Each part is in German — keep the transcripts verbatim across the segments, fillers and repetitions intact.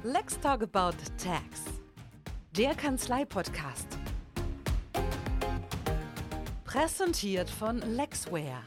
Let's Talk About Tax, der Kanzlei-Podcast. Präsentiert von Lexware.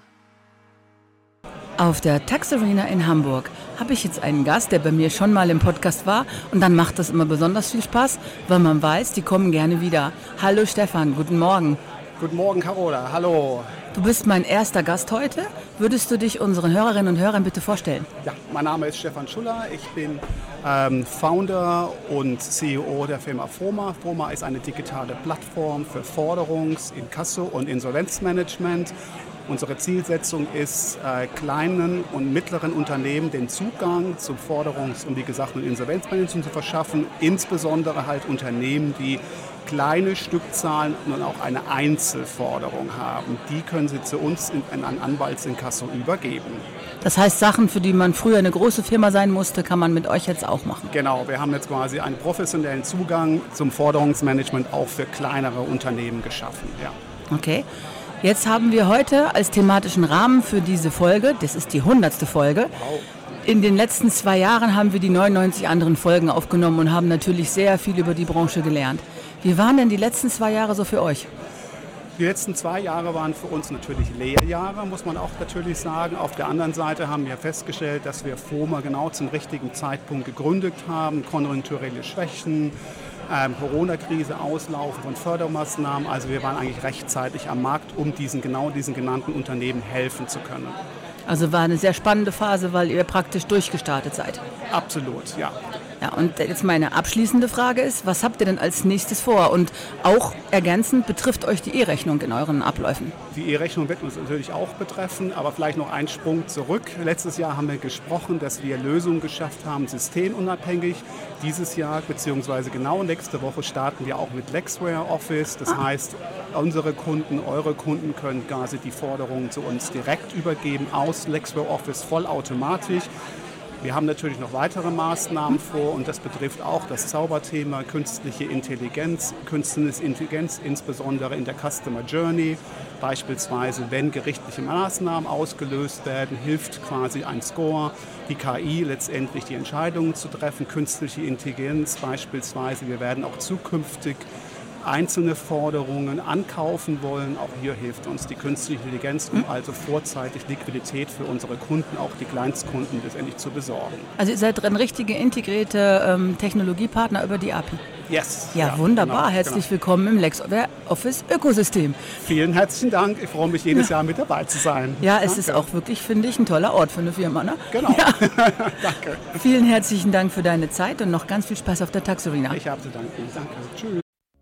Auf der Tax Arena in Hamburg habe ich jetzt einen Gast, der bei mir schon mal im Podcast war. Und dann macht das immer besonders viel Spaß, weil man weiß, die kommen gerne wieder. Hallo Stefan, guten Morgen. Guten Morgen, Carola. Hallo. Du bist mein erster Gast heute. Würdest du dich unseren Hörerinnen und Hörern bitte vorstellen? Ja, mein Name ist Stefan Schuller. Ich bin ähm, Founder und C E O der Firma Foma. Foma ist eine digitale Plattform für Forderungs-, Inkasso- und Insolvenzmanagement. Unsere Zielsetzung ist, äh, kleinen und mittleren Unternehmen den Zugang zum Forderungs- und wie gesagt, Insolvenzmanagement zu verschaffen. Insbesondere halt Unternehmen, die kleine Stückzahlen und auch eine Einzelforderung haben. Die können Sie zu uns in, in ein Anwaltsinkasso übergeben. Das heißt, Sachen, für die man früher eine große Firma sein musste, kann man mit euch jetzt auch machen? Genau, wir haben jetzt quasi einen professionellen Zugang zum Forderungsmanagement auch für kleinere Unternehmen geschaffen. Ja. Okay. Jetzt haben wir heute als thematischen Rahmen für diese Folge, das ist die hundertste Folge, Wow. In den letzten zwei Jahren haben wir die neunundneunzig anderen Folgen aufgenommen und haben natürlich sehr viel über die Branche gelernt. Wie waren denn die letzten zwei Jahre so für euch? Die letzten zwei Jahre waren für uns natürlich Lehrjahre, muss man auch natürlich sagen. Auf der anderen Seite haben wir festgestellt, dass wir Foma genau zum richtigen Zeitpunkt gegründet haben. Konjunkturelle Schwächen, ähm, Corona-Krise, Auslaufen von Fördermaßnahmen. Also wir waren eigentlich rechtzeitig am Markt, um diesen genau diesen genannten Unternehmen helfen zu können. Also war eine sehr spannende Phase, weil ihr praktisch durchgestartet seid. Absolut, ja. Ja, und jetzt meine abschließende Frage ist, was habt ihr denn als nächstes vor? Und auch ergänzend, betrifft euch die E-Rechnung in euren Abläufen? Die E-Rechnung wird uns natürlich auch betreffen, aber vielleicht noch einen Sprung zurück. Letztes Jahr haben wir gesprochen, dass wir Lösungen geschafft haben, systemunabhängig. Dieses Jahr, beziehungsweise genau nächste Woche, starten wir auch mit Lexware Office. Das ah. heißt, unsere Kunden, eure Kunden können quasi die Forderungen zu uns direkt übergeben aus Lexware Office vollautomatisch. Wir haben natürlich noch weitere Maßnahmen vor und das betrifft auch das Zauberthema künstliche Intelligenz. Künstliche Intelligenz insbesondere in der Customer Journey. Beispielsweise, wenn gerichtliche Maßnahmen ausgelöst werden, hilft quasi ein Score, die K I letztendlich die Entscheidungen zu treffen. Künstliche Intelligenz beispielsweise, wir werden auch zukünftig einzelne Forderungen ankaufen wollen. Auch hier hilft uns die künstliche Intelligenz, um also vorzeitig Liquidität für unsere Kunden, auch die Kleinstkunden, letztendlich zu besorgen. Also ihr seid ein richtiger integrierte ähm, Technologiepartner über die A P I? Yes. Ja, ja wunderbar. Genau, Herzlich genau. willkommen im Lexware Office Ökosystem. Vielen herzlichen Dank. Ich freue mich, jedes ja. Jahr mit dabei zu sein. Ja, es Danke. Ist auch wirklich, finde ich, ein toller Ort für eine Firma. Ne? Genau. Ja. Danke. Vielen herzlichen Dank für deine Zeit und noch ganz viel Spaß auf der Tax Arena. Ich habe zu danken. Danke. Tschüss.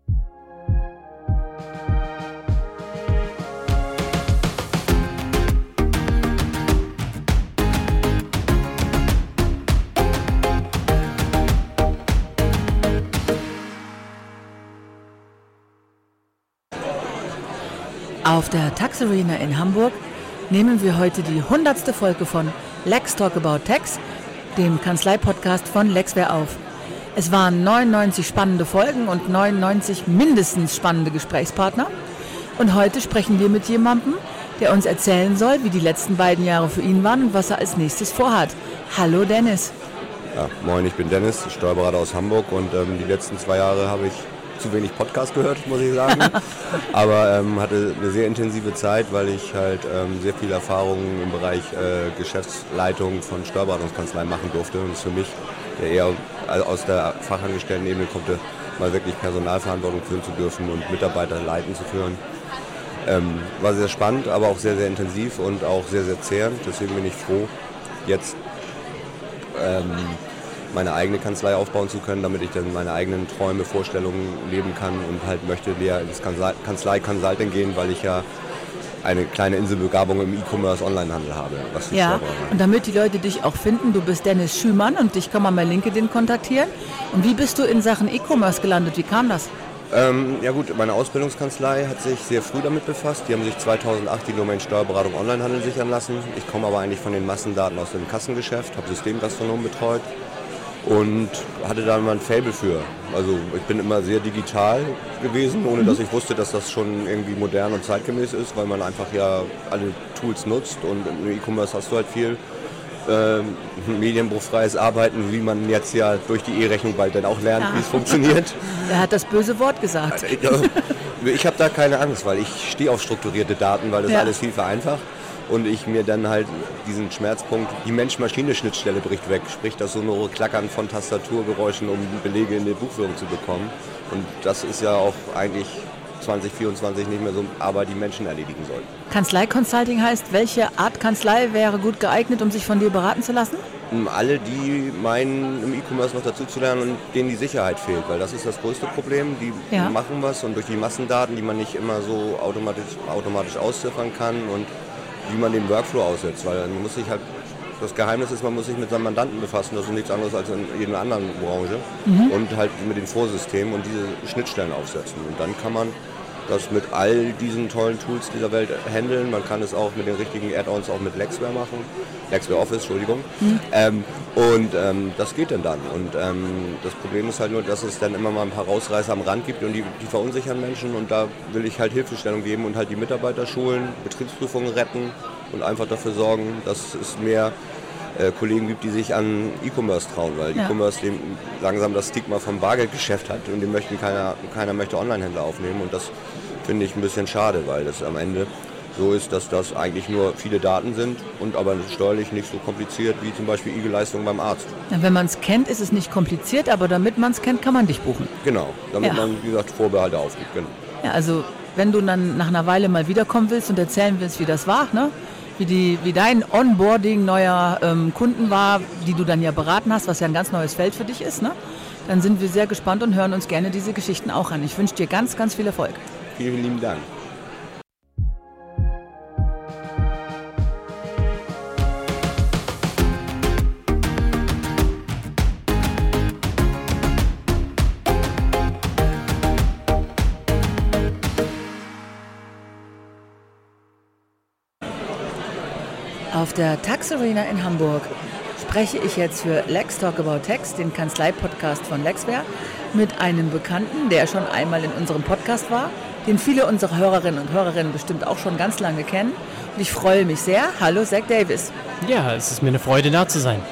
Auf der Tax Arena in Hamburg nehmen wir heute die hundertste Folge von Let's Talk About Tax, dem Kanzlei-Podcast von Lexware auf. Es waren neunundneunzig spannende Folgen und neunundneunzig mindestens spannende Gesprächspartner. Und heute sprechen wir mit jemandem, der uns erzählen soll, wie die letzten beiden Jahre für ihn waren und was er als nächstes vorhat. Hallo Dennis. Ja, moin, ich bin Dennis, Steuerberater aus Hamburg und ähm, die letzten zwei Jahre habe ich zu wenig Podcast gehört, muss ich sagen, aber ähm, hatte eine sehr intensive Zeit, weil ich halt ähm, sehr viel Erfahrung im Bereich äh, Geschäftsleitung von Steuerberatungskanzleien machen durfte und es für mich, der eher aus der Fachangestellten-Ebene kommt, mal wirklich Personalverantwortung führen zu dürfen und Mitarbeiter leiten zu führen. Ähm, war sehr spannend, aber auch sehr, sehr intensiv und auch sehr, sehr zehrend, deswegen bin ich froh, jetzt ähm, meine eigene Kanzlei aufbauen zu können, damit ich dann meine eigenen Träume, Vorstellungen leben kann und halt möchte leer ins Kanzlei-Consulting gehen, weil ich ja eine kleine Inselbegabung im E-Commerce-Onlinehandel habe. Was ja, und damit die Leute dich auch finden, du bist Dennis Schümann und dich kann man bei LinkedIn kontaktieren. Und wie bist du in Sachen E-Commerce gelandet? Wie kam das? Ähm, ja gut, meine Ausbildungskanzlei hat sich sehr früh damit befasst. Die haben sich zweitausendacht die Domain Steuerberatung Onlinehandel sichern lassen. Ich komme aber eigentlich von den Massendaten aus dem Kassengeschäft, habe Systemgastronomen betreut. Und hatte da mal ein Faible für. Also ich bin immer sehr digital gewesen, ohne dass ich wusste, dass das schon irgendwie modern und zeitgemäß ist, weil man einfach ja alle Tools nutzt und im E-Commerce hast du halt viel. äh, medienbruchfreies Arbeiten, wie man jetzt ja durch die E-Rechnung bald dann auch lernt, ja. wie es funktioniert. Er hat das böse Wort gesagt. Ich habe da keine Angst, weil ich stehe auf strukturierte Daten, weil das ja. alles viel vereinfacht. Und ich mir dann halt diesen Schmerzpunkt, die Mensch-Maschine-Schnittstelle bricht weg, sprich das sonore Klackern von Tastaturgeräuschen, um Belege in der Buchführung zu bekommen. Und das ist ja auch eigentlich zwanzig vierundzwanzig nicht mehr so Arbeit, die Menschen erledigen sollten. Kanzlei-Consulting heißt, welche Art Kanzlei wäre gut geeignet, um sich von dir beraten zu lassen? Alle, die meinen, im E-Commerce noch dazu zu lernen und denen die Sicherheit fehlt, weil das ist das größte Problem. Die ja. machen was und durch die Massendaten, die man nicht immer so automatisch, automatisch ausziffern kann und wie man den Workflow aussetzt, weil man muss sich halt, das Geheimnis ist, man muss sich mit seinem Mandanten befassen, das ist nichts anderes als in jeder anderen Branche mhm. und halt mit den Vorsystemen und diese Schnittstellen aufsetzen und dann kann man das mit all diesen tollen Tools dieser Welt handeln. Man kann es auch mit den richtigen Add-ons auch mit Lexware machen. Lexware Office, Entschuldigung. Mhm. Ähm, und ähm, das geht dann dann. Und ähm, das Problem ist halt nur, dass es dann immer mal ein paar Rausreißer am Rand gibt und die, die verunsichern Menschen. Und da will ich halt Hilfestellung geben und halt die Mitarbeiter schulen, Betriebsprüfungen retten und einfach dafür sorgen, dass es mehr äh, Kollegen gibt, die sich an E-Commerce trauen. Weil ja. E-Commerce dem langsam das Stigma vom Bargeldgeschäft hat und den möchten keiner, keiner möchte Online-Händler aufnehmen. Und das finde ich ein bisschen schade, weil das am Ende so ist, dass das eigentlich nur viele Daten sind und aber steuerlich nicht so kompliziert wie zum Beispiel I G E-Leistungen beim Arzt. Ja, wenn man es kennt, ist es nicht kompliziert, aber damit man es kennt, kann man dich buchen. Genau, damit ja. man, wie gesagt, Vorbehalte aufgibt. Genau. Ja, also wenn du dann nach einer Weile mal wiederkommen willst und erzählen willst, wie das war, ne? wie, die, wie dein Onboarding neuer ähm, Kunden war, die du dann ja beraten hast, was ja ein ganz neues Feld für dich ist, ne? Dann sind wir sehr gespannt und hören uns gerne diese Geschichten auch an. Ich wünsche dir ganz, ganz viel Erfolg. Vielen lieben Dank. Auf der Tax Arena in Hamburg spreche ich jetzt für Let's Talk About Tax, den Kanzlei-Podcast von Lexware, mit einem Bekannten, der schon einmal in unserem Podcast war, den viele unserer Hörerinnen und Hörerinnen bestimmt auch schon ganz lange kennen. Und ich freue mich sehr. Hallo, Zach Davis. Ja, es ist mir eine Freude, da zu sein.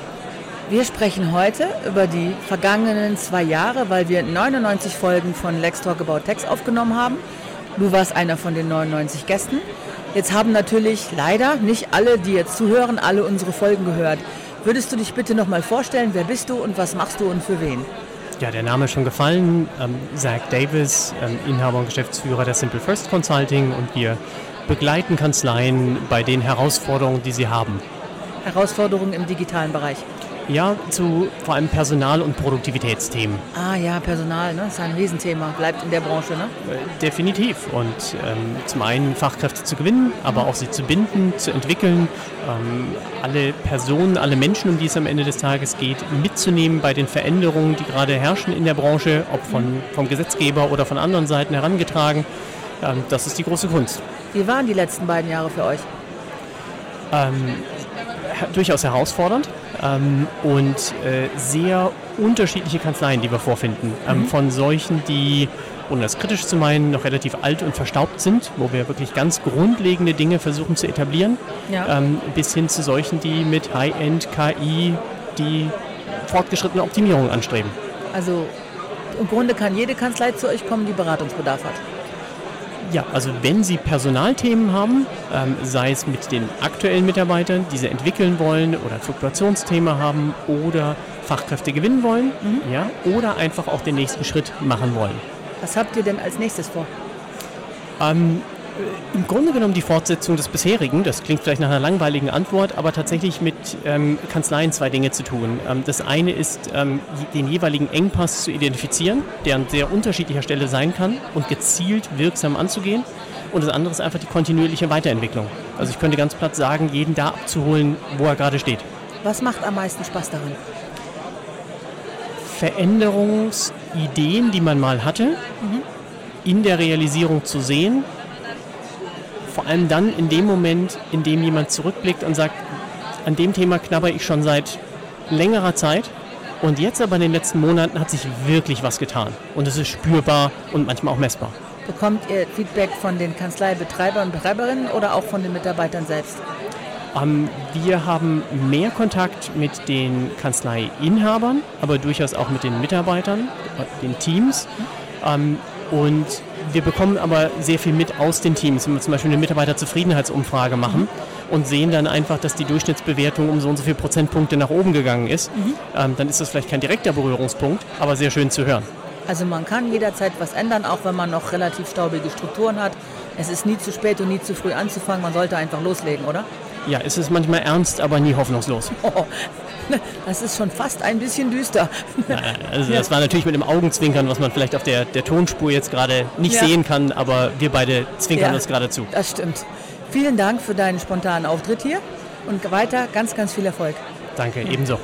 Wir sprechen heute über die vergangenen zwei Jahre, weil wir neunundneunzig Folgen von Let's Talk About Tax aufgenommen haben. Du warst einer von den neunundneunzig Gästen. Jetzt haben natürlich leider nicht alle, die jetzt zuhören, alle unsere Folgen gehört. Würdest du dich bitte noch mal vorstellen, wer bist du und was machst du und für wen? Ja, der Name ist schon gefallen. Ähm, Zach Davis, ähm, Inhaber und Geschäftsführer der Simple First Consulting, und wir begleiten Kanzleien bei den Herausforderungen, die sie haben. Herausforderungen im digitalen Bereich? Ja, zu vor allem Personal- und Produktivitätsthemen. Ah ja, Personal, ne? Das ist ein Riesenthema, bleibt in der Branche, ne? Äh, definitiv. Und ähm, zum einen Fachkräfte zu gewinnen, aber auch sie zu binden, zu entwickeln, ähm, alle Personen, alle Menschen, um die es am Ende des Tages geht, mitzunehmen bei den Veränderungen, die gerade herrschen in der Branche, ob von, vom Gesetzgeber oder von anderen Seiten herangetragen. Ähm, das ist die große Kunst. Wie waren die letzten beiden Jahre für euch? Ähm, durchaus herausfordernd ähm, und äh, sehr unterschiedliche Kanzleien, die wir vorfinden. Ähm, mhm. Von solchen, die, ohne das kritisch zu meinen, noch relativ alt und verstaubt sind, wo wir wirklich ganz grundlegende Dinge versuchen zu etablieren, ja. ähm, bis hin zu solchen, die mit High-End K I die fortgeschrittene Optimierung anstreben. Also im Grunde kann jede Kanzlei zu euch kommen, die Beratungsbedarf hat. Ja, also wenn Sie Personalthemen haben, ähm, sei es mit den aktuellen Mitarbeitern, die Sie entwickeln wollen oder ein Fluktuationsthema haben oder Fachkräfte gewinnen wollen, mhm. ja, oder einfach auch den nächsten Schritt machen wollen. Was habt ihr denn als nächstes vor? Ähm, Im Grunde genommen die Fortsetzung des bisherigen. Das klingt vielleicht nach einer langweiligen Antwort, aber tatsächlich mit ähm, Kanzleien zwei Dinge zu tun. Ähm, das eine ist, ähm, den jeweiligen Engpass zu identifizieren, der an sehr unterschiedlicher Stelle sein kann und gezielt wirksam anzugehen. Und das andere ist einfach die kontinuierliche Weiterentwicklung. Also ich könnte ganz platt sagen, jeden da abzuholen, wo er gerade steht. Was macht am meisten Spaß daran? Veränderungsideen, die man mal hatte, mhm. in der Realisierung zu sehen. Vor allem dann in dem Moment, in dem jemand zurückblickt und sagt, an dem Thema knabber ich schon seit längerer Zeit und jetzt aber in den letzten Monaten hat sich wirklich was getan. Und es ist spürbar und manchmal auch messbar. Bekommt ihr Feedback von den Kanzleibetreibern und Betreiberinnen oder auch von den Mitarbeitern selbst? Ähm, wir haben mehr Kontakt mit den Kanzleiinhabern, aber durchaus auch mit den Mitarbeitern, den Teams. Ähm, und wir bekommen aber sehr viel mit aus den Teams, wenn wir zum Beispiel eine Mitarbeiterzufriedenheitsumfrage machen mhm. und sehen dann einfach, dass die Durchschnittsbewertung um so und so viele Prozentpunkte nach oben gegangen ist. Mhm. Ähm, dann ist das vielleicht kein direkter Berührungspunkt, aber sehr schön zu hören. Also man kann jederzeit was ändern, auch wenn man noch relativ staubige Strukturen hat. Es ist nie zu spät und nie zu früh anzufangen, man sollte einfach loslegen, oder? Ja, es ist manchmal ernst, aber nie hoffnungslos. Oh, das ist schon fast ein bisschen düster. Ja, also das war natürlich mit dem Augenzwinkern, was man vielleicht auf der, der Tonspur jetzt gerade nicht ja. sehen kann, aber wir beide zwinkern ja, uns gerade zu. Das stimmt. Vielen Dank für deinen spontanen Auftritt hier und weiter ganz, ganz viel Erfolg. Danke, ja. ebenso.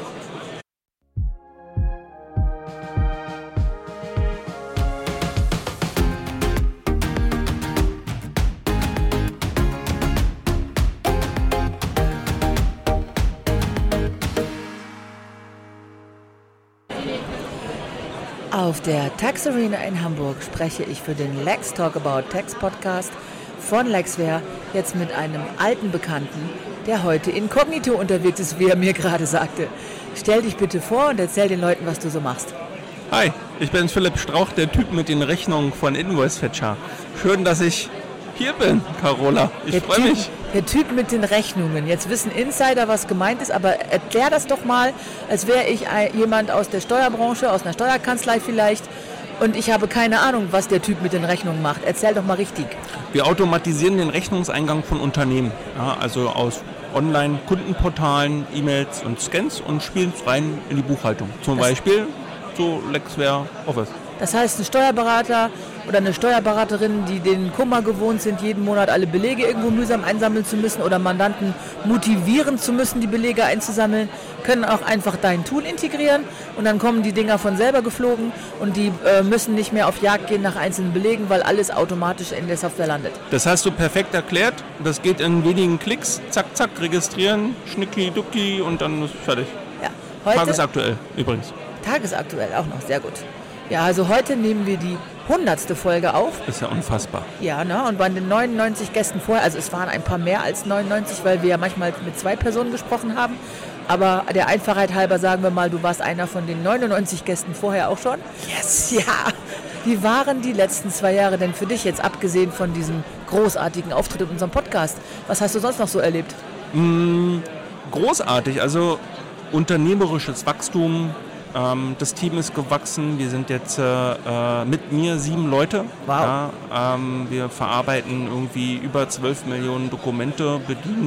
Auf der Tax Arena in Hamburg spreche ich für den Let's Talk About Tax Podcast von Lexware jetzt mit einem alten Bekannten, der heute inkognito unterwegs ist, wie er mir gerade sagte. Stell dich bitte vor und erzähl den Leuten, was du so machst. Hi, ich bin Philipp Strauch, der Typ mit den Rechnungen von InvoiceFetcher. Schön, dass ich hier bin, Carola. Ich freue mich. Der Typ mit den Rechnungen. Jetzt wissen Insider, was gemeint ist, aber erklär das doch mal, als wäre ich jemand aus der Steuerbranche, aus einer Steuerkanzlei vielleicht, und ich habe keine Ahnung, was der Typ mit den Rechnungen macht. Erzähl doch mal richtig. Wir automatisieren den Rechnungseingang von Unternehmen, ja, also aus Online-Kundenportalen, E-Mails und Scans und spielen es rein in die Buchhaltung. Zum das Beispiel so Lexware Office. Das heißt, ein Steuerberater oder eine Steuerberaterin, die den Kummer gewohnt sind, jeden Monat alle Belege irgendwo mühsam einsammeln zu müssen oder Mandanten motivieren zu müssen, die Belege einzusammeln, können auch einfach dein Tool integrieren und dann kommen die Dinger von selber geflogen und die äh, müssen nicht mehr auf Jagd gehen nach einzelnen Belegen, weil alles automatisch in der Software landet. Das hast du perfekt erklärt. Das geht in wenigen Klicks. Zack, zack, registrieren, schnicki, ducki und dann ist fertig. Ja, heute tagesaktuell übrigens. Tagesaktuell auch noch, sehr gut. Ja, also heute nehmen wir die hundertste Folge auf. Ist ja unfassbar. Ja, ne? Und bei den neunundneunzig Gästen vorher, also es waren ein paar mehr als neunundneunzig, weil wir ja manchmal mit zwei Personen gesprochen haben. Aber der Einfachheit halber sagen wir mal, du warst einer von den neunundneunzig Gästen vorher auch schon. Yes! Ja! Wie waren die letzten zwei Jahre denn für dich jetzt, abgesehen von diesem großartigen Auftritt in unserem Podcast? Was hast du sonst noch so erlebt? Mm, großartig, also unternehmerisches Wachstum. Ähm, das Team ist gewachsen. Wir sind jetzt äh, mit mir sieben Leute. Wow. Ja, ähm, wir verarbeiten irgendwie über zwölf Millionen Dokumente, bedienen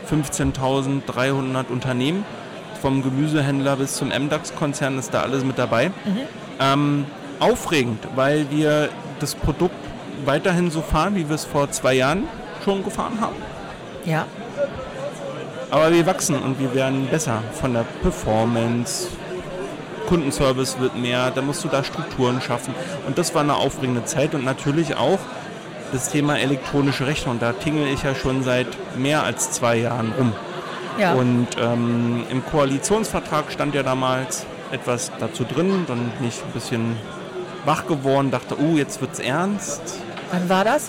fünfzehntausenddreihundert Unternehmen. Vom Gemüsehändler bis zum M DAX-Konzern ist da alles mit dabei. Mhm. Ähm, aufregend, weil wir das Produkt weiterhin so fahren, wie wir es vor zwei Jahren schon gefahren haben. Ja. Aber wir wachsen und wir werden besser von der Performance. Kundenservice wird mehr, da musst du da Strukturen schaffen. Und das war eine aufregende Zeit und natürlich auch das Thema elektronische Rechnung. Da tingle ich ja schon seit mehr als zwei Jahren rum. Ja. Und ähm, im Koalitionsvertrag stand ja damals etwas dazu drin, dann bin ich ein bisschen wach geworden, dachte, oh, jetzt wird's ernst. Wann war das?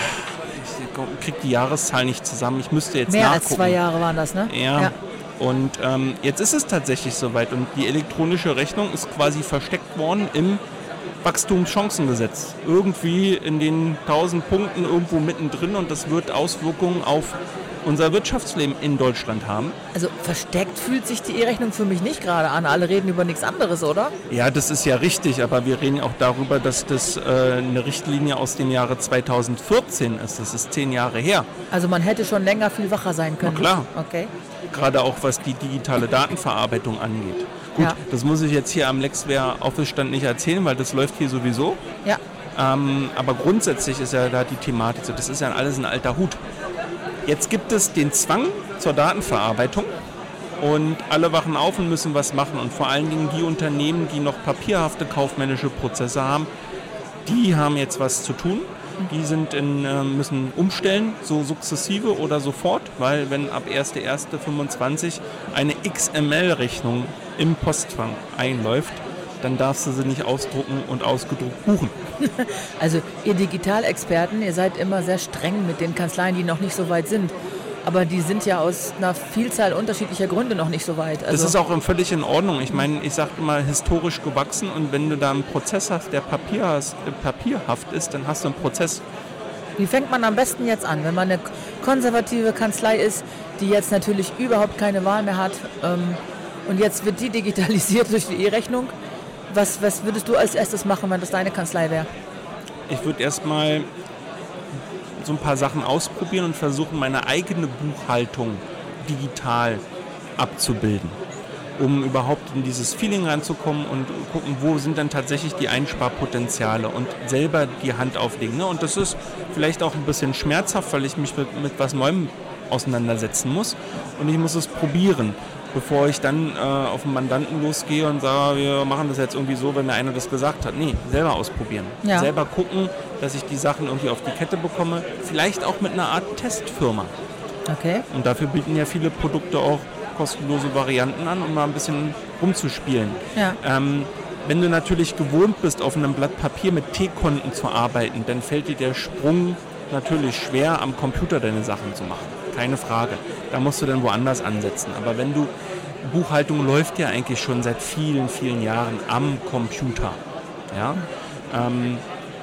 Ich krieg die Jahreszahl nicht zusammen, ich müsste jetzt mehr nachgucken. Mehr als zwei Jahre waren das, ne? Ja. ja. Und ähm, jetzt ist es tatsächlich soweit und die elektronische Rechnung ist quasi versteckt worden im Wachstumschancengesetz. Irgendwie in den tausend Punkten irgendwo mittendrin und das wird Auswirkungen auf unser Wirtschaftsleben in Deutschland haben. Also versteckt fühlt sich die E-Rechnung für mich nicht gerade an. Alle reden über nichts anderes, oder? Ja, das ist ja richtig, aber wir reden auch darüber, dass das äh, eine Richtlinie aus dem Jahre zweitausendvierzehn ist. Das ist zehn Jahre her. Also man hätte schon länger viel wacher sein können. Na klar. Okay. Gerade auch was die digitale Datenverarbeitung angeht. Gut, ja. Das muss ich jetzt hier am Lexware Office Stand nicht erzählen, weil das läuft hier sowieso. Ja. Ähm, aber grundsätzlich ist ja da die Thematik so, das ist ja alles ein alter Hut. Jetzt gibt es den Zwang zur Datenverarbeitung und alle wachen auf und müssen was machen. Und vor allen Dingen die Unternehmen, die noch papierhafte kaufmännische Prozesse haben, die haben jetzt was zu tun. Die sind in, müssen umstellen, so sukzessive oder sofort, weil wenn ab erster erster fünfundzwanzig eine X M L-Rechnung im Postfach einläuft, dann darfst du sie nicht ausdrucken und ausgedruckt buchen. Also ihr Digitalexperten, ihr seid immer sehr streng mit den Kanzleien, die noch nicht so weit sind. Aber die sind ja aus einer Vielzahl unterschiedlicher Gründe noch nicht so weit. Also das ist auch völlig in Ordnung. Ich meine, ich sage immer historisch gewachsen und wenn du da einen Prozess hast, der Papier hast, äh, papierhaft ist, dann hast du einen Prozess. Wie fängt man am besten jetzt an, wenn man eine konservative Kanzlei ist, die jetzt natürlich überhaupt keine Wahl mehr hat ähm, und jetzt wird die digitalisiert durch die E-Rechnung? Was, was würdest du als erstes machen, wenn das deine Kanzlei wäre? Ich würde erstmal so ein paar Sachen ausprobieren und versuchen, meine eigene Buchhaltung digital abzubilden, um überhaupt in dieses Feeling reinzukommen und gucken, wo sind dann tatsächlich die Einsparpotenziale und selber die Hand auflegen. Ne? Und das ist vielleicht auch ein bisschen schmerzhaft, weil ich mich mit, mit was Neuem auseinandersetzen muss und ich muss es probieren, bevor ich dann äh, auf den Mandanten losgehe und sage, wir machen das jetzt irgendwie so, wenn der eine das gesagt hat. Nee, selber ausprobieren. Ja. Selber gucken, dass ich die Sachen irgendwie auf die Kette bekomme. Vielleicht auch mit einer Art Testfirma. Okay. Und dafür bieten ja viele Produkte auch kostenlose Varianten an, um mal ein bisschen rumzuspielen. Ja. Ähm, wenn du natürlich gewohnt bist, auf einem Blatt Papier mit T-Konten zu arbeiten, dann fällt dir der Sprung natürlich schwer, am Computer deine Sachen zu machen. Keine Frage. Da musst du dann woanders ansetzen. Aber wenn du, Buchhaltung läuft ja eigentlich schon seit vielen, vielen Jahren am Computer. Ja? Ähm,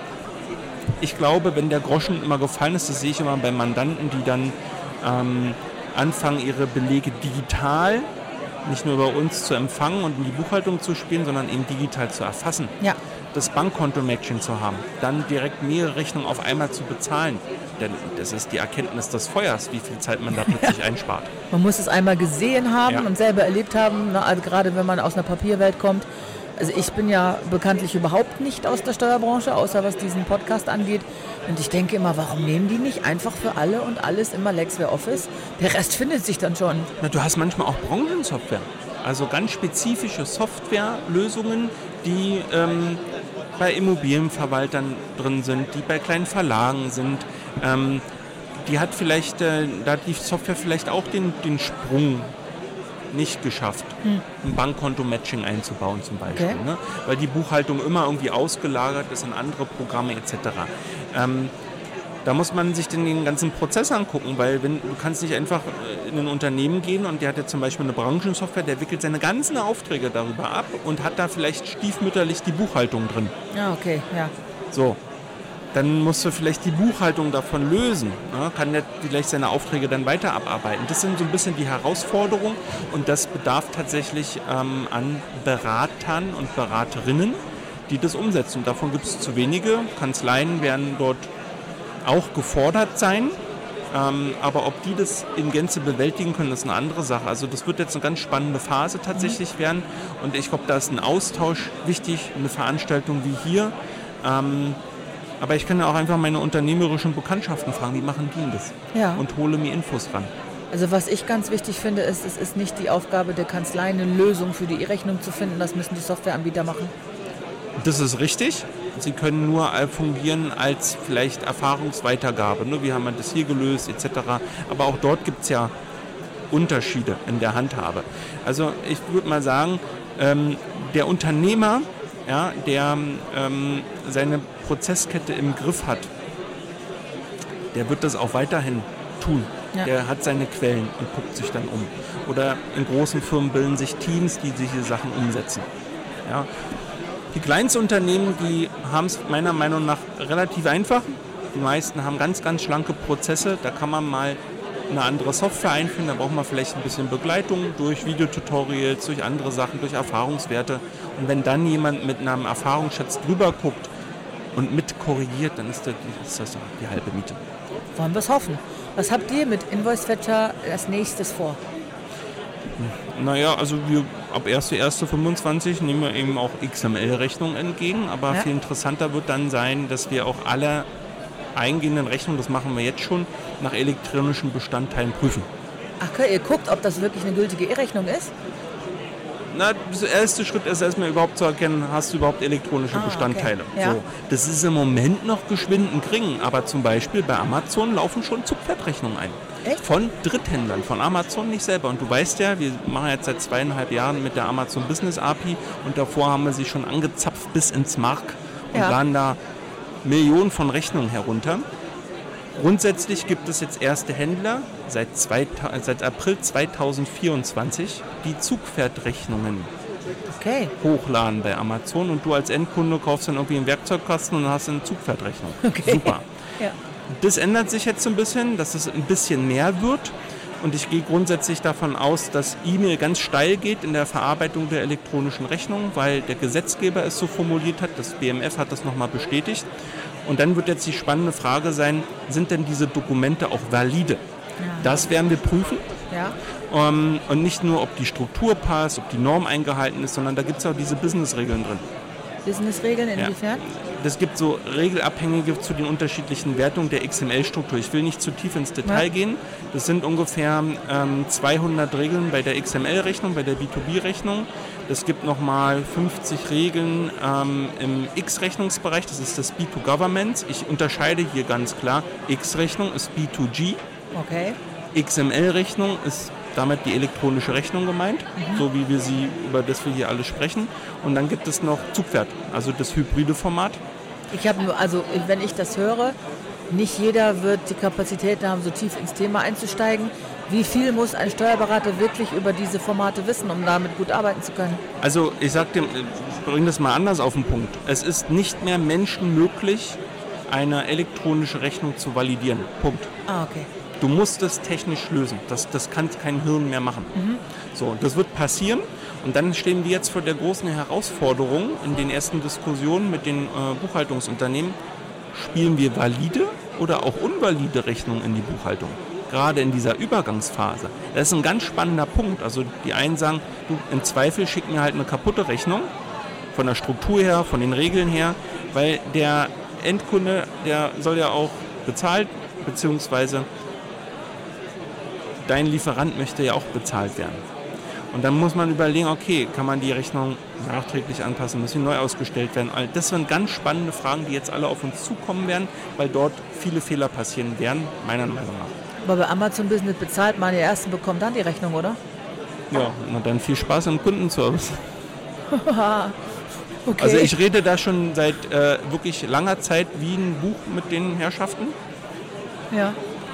ich glaube, wenn der Groschen immer gefallen ist, das sehe ich immer bei Mandanten, die dann ähm, anfangen, ihre Belege digital, nicht nur bei uns zu empfangen und in die Buchhaltung zu spielen, sondern eben digital zu erfassen. Ja. Das Bankkonto-Matching zu haben, dann direkt mehrere Rechnungen auf einmal zu bezahlen. Denn das ist die Erkenntnis des Feuers, wie viel Zeit man da plötzlich einspart. Man muss es einmal gesehen haben Ja. und selber erlebt haben, ne? Also gerade wenn man aus einer Papierwelt kommt. Also ich bin ja bekanntlich überhaupt nicht aus der Steuerbranche, außer was diesen Podcast angeht. Und ich denke immer, warum nehmen die nicht einfach für alle und alles immer Lexware Office? Der Rest findet sich dann schon. Na, du hast manchmal auch Branchensoftware, also ganz spezifische Softwarelösungen, die ähm, bei Immobilienverwaltern drin sind, die bei kleinen Verlagen sind. Ähm, die hat vielleicht, äh, da hat die Software vielleicht auch den, den Sprung nicht geschafft, hm. ein Bankkonto-Matching einzubauen zum Beispiel, Okay. ne? Weil die Buchhaltung immer irgendwie ausgelagert ist in andere Programme et cetera. Ähm, da muss man sich den ganzen Prozess angucken, weil wenn, du kannst nicht einfach in ein Unternehmen gehen und der hat jetzt zum Beispiel eine Branchensoftware, der wickelt seine ganzen Aufträge darüber ab und hat da vielleicht stiefmütterlich die Buchhaltung drin. Ja, okay, ja. So, dann musst du vielleicht die Buchhaltung davon lösen. Ne? Kann der vielleicht seine Aufträge dann weiter abarbeiten. Das sind so ein bisschen die Herausforderungen und das bedarf tatsächlich ähm, an Beratern und Beraterinnen, die das umsetzen. Und davon gibt es zu wenige. Kanzleien werden dort auch gefordert sein. Ähm, aber ob die das in Gänze bewältigen können, ist eine andere Sache. Also das wird jetzt eine ganz spannende Phase tatsächlich mhm. werden. Und ich glaube, da ist ein Austausch wichtig, eine Veranstaltung wie hier. Ähm, aber ich kann ja auch einfach meine unternehmerischen Bekanntschaften fragen, wie machen die das? Ja. Und hole mir Infos ran. Also was ich ganz wichtig finde, ist, es ist nicht die Aufgabe der Kanzlei, eine Lösung für die E-Rechnung zu finden. Das müssen die Softwareanbieter machen. Das ist richtig. Sie können nur fungieren als vielleicht Erfahrungsweitergabe. Ne? Wie haben wir das hier gelöst et cetera. Aber auch dort gibt es ja Unterschiede in der Handhabe. Also ich würde mal sagen, ähm, der Unternehmer, ja, der ähm, seine Prozesskette im Griff hat, der wird das auch weiterhin tun. Ja. Der hat seine Quellen und guckt sich dann um. Oder in großen Firmen bilden sich Teams, die diese Sachen umsetzen. Ja. Die Kleinstunternehmen, die haben es meiner Meinung nach relativ einfach. Die meisten haben ganz, ganz schlanke Prozesse. Da kann man mal eine andere Software einführen. Da braucht man vielleicht ein bisschen Begleitung durch Videotutorials, durch andere Sachen, durch Erfahrungswerte. Und wenn dann jemand mit einem Erfahrungsschatz drüber guckt und mit korrigiert, dann ist das, ist das die halbe Miete. Wollen wir es hoffen. Was habt ihr mit Invoice Fetcher als nächstes vor? Naja, also wir ab erster erster fünfundzwanzig nehmen wir eben auch X M L-Rechnungen entgegen, aber Ja. viel interessanter wird dann sein, dass wir auch alle eingehenden Rechnungen, das machen wir jetzt schon, nach elektronischen Bestandteilen prüfen. Ach, okay, ihr guckt, ob das wirklich eine gültige E-Rechnung ist? Na, der erste Schritt ist erstmal überhaupt zu erkennen, hast du überhaupt elektronische Ah, okay. Bestandteile. Ja. So, das ist im Moment noch geschwind gering, aber zum Beispiel bei Amazon laufen schon Zugpferdrechnungen ein. Echt? Von Dritthändlern, von Amazon nicht selber. Und du weißt ja, wir machen jetzt seit zweieinhalb Jahren mit der Amazon Business A P I und davor haben wir sie schon angezapft bis ins Mark und Ja. laden da Millionen von Rechnungen herunter. Grundsätzlich gibt es jetzt erste Händler seit, zwei, seit April zweitausendvierundzwanzig, die Zugpferdrechnungen Okay. hochladen bei Amazon und du als Endkunde kaufst dann irgendwie einen Werkzeugkasten und hast eine Zugpferdrechnung. Okay. Super. Ja. Das ändert sich jetzt so ein bisschen, dass es ein bisschen mehr wird und ich gehe grundsätzlich davon aus, dass E-Mail ganz steil geht in der Verarbeitung der elektronischen Rechnung, weil der Gesetzgeber es so formuliert hat, das B M F hat das nochmal bestätigt. Und dann wird jetzt die spannende Frage sein, sind denn diese Dokumente auch valide? Ja. Das werden wir prüfen. Ja. Um, und nicht nur, ob die Struktur passt, ob die Norm eingehalten ist, sondern da gibt es auch diese Business-Regeln drin. Business-Regeln inwiefern? Das gibt so regelabhängige zu den unterschiedlichen Wertungen der X M L-Struktur. Ich will nicht zu tief ins Detail Ja. gehen. Das sind ungefähr ähm, zweihundert Regeln bei der X M L-Rechnung, bei der B zwei B-Rechnung. Es gibt nochmal fünfzig Regeln ähm, im X-Rechnungsbereich, das ist das B zwei Government. Ich unterscheide hier ganz klar, X-Rechnung ist B zwei G, Okay. X M L-Rechnung ist damit die elektronische Rechnung gemeint, mhm. so wie wir sie, über das wir hier alle sprechen. Und dann gibt es noch Zugpferd, also das hybride Format. Ich habe nur, also wenn ich das höre, nicht jeder wird die Kapazität haben, so tief ins Thema einzusteigen. Wie viel muss ein Steuerberater wirklich über diese Formate wissen, um damit gut arbeiten zu können? Also ich sag dem, ich bringe das mal anders auf den Punkt. Es ist nicht mehr menschenmöglich, eine elektronische Rechnung zu validieren. Punkt. Ah, okay. Du musst es technisch lösen. Das, das kann kein Hirn mehr machen. Mhm. So, das wird passieren. Und dann stehen wir jetzt vor der großen Herausforderung in den ersten Diskussionen mit den äh, Buchhaltungsunternehmen. Spielen wir valide oder auch unvalide Rechnungen in die Buchhaltung? Gerade in dieser Übergangsphase. Das ist ein ganz spannender Punkt. Also die einen sagen, du, im Zweifel schick mir halt eine kaputte Rechnung. Von der Struktur her, von den Regeln her. Weil der Endkunde, der soll ja auch bezahlt, beziehungsweise dein Lieferant möchte ja auch bezahlt werden. Und dann muss man überlegen, okay, kann man die Rechnung nachträglich anpassen, muss sie neu ausgestellt werden. Das sind ganz spannende Fragen, die jetzt alle auf uns zukommen werden, weil dort viele Fehler passieren werden, meiner Meinung nach. Aber bei Amazon Business bezahlt man die ersten, bekommt dann die Rechnung, oder? Ja, na dann viel Spaß im Kundenservice. Okay. Also ich rede da schon seit äh, wirklich langer Zeit wie ein Buch mit den Herrschaften. Ja.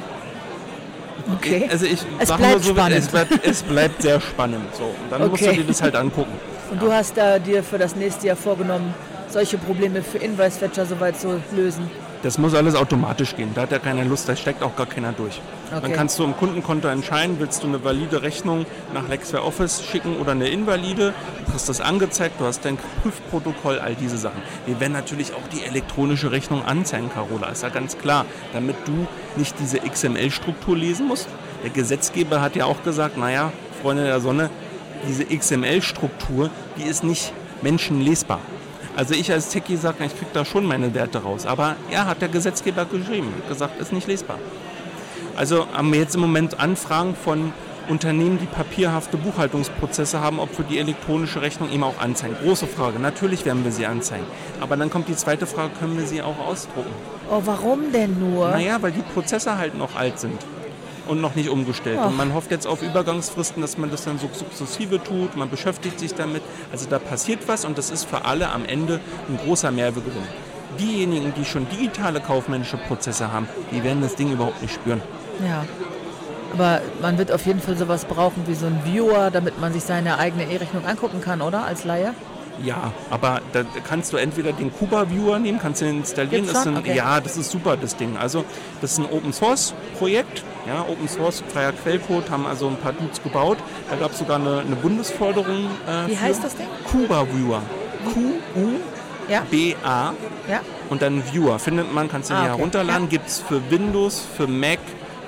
Okay. Also ich es sag bleibt nur so, spannend. Es bleibt, es bleibt sehr spannend. So. Und dann Okay. musst du dir das halt angucken. Und du hast da dir für das nächste Jahr vorgenommen, solche Probleme für Invoice-Fetcher soweit zu lösen? Das muss alles automatisch gehen. Da hat ja keiner Lust, da steckt auch gar keiner durch. Okay. Dann kannst du im Kundenkonto entscheiden, willst du eine valide Rechnung nach Lexware Office schicken oder eine invalide. Du hast das angezeigt, du hast dein Prüfprotokoll, all diese Sachen. Wir werden natürlich auch die elektronische Rechnung anzeigen, Carola, ist ja ganz klar, damit du nicht diese X M L-Struktur lesen musst. Der Gesetzgeber hat ja auch gesagt, naja, Freunde der Sonne, diese X M L-Struktur, die ist nicht menschenlesbar. Also ich als Techie sage, ich kriege da schon meine Werte raus. Aber ja, hat der Gesetzgeber geschrieben, hat gesagt, ist nicht lesbar. Also haben wir jetzt im Moment Anfragen von Unternehmen, die papierhafte Buchhaltungsprozesse haben, ob wir die elektronische Rechnung eben auch anzeigen. Große Frage, natürlich werden wir sie anzeigen. Aber dann kommt die zweite Frage, können wir sie auch ausdrucken? Oh, warum denn nur? Naja, weil die Prozesse halt noch alt sind und noch nicht umgestellt. Ach. Und man hofft jetzt auf Übergangsfristen, dass man das dann so sukzessive tut, man beschäftigt sich damit. Also da passiert was und das ist für alle am Ende ein großer Mehrwegewinn. Diejenigen, die schon digitale kaufmännische Prozesse haben, die werden das Ding überhaupt nicht spüren. Ja. Aber man wird auf jeden Fall sowas brauchen wie so ein Viewer, damit man sich seine eigene E-Rechnung angucken kann, oder? Als Laie? Ja, aber da kannst du entweder den Kuba-Viewer nehmen, kannst du den installieren. Gibt's Das schon? ist ein, Okay. Ja, das ist super, das Ding. Also das ist ein Open-Source-Projekt. Ja, Open-Source, freier Quellcode, haben also ein paar Dudes gebaut. Da gab es sogar eine, eine Bundesförderung. Äh, Wie für. heißt das Ding? Kuba-Viewer. Q U Ja. B A Ja. und dann Viewer. Findet man, kannst du Ah, dir okay. herunterladen. Ja. Gibt es für Windows, für Mac,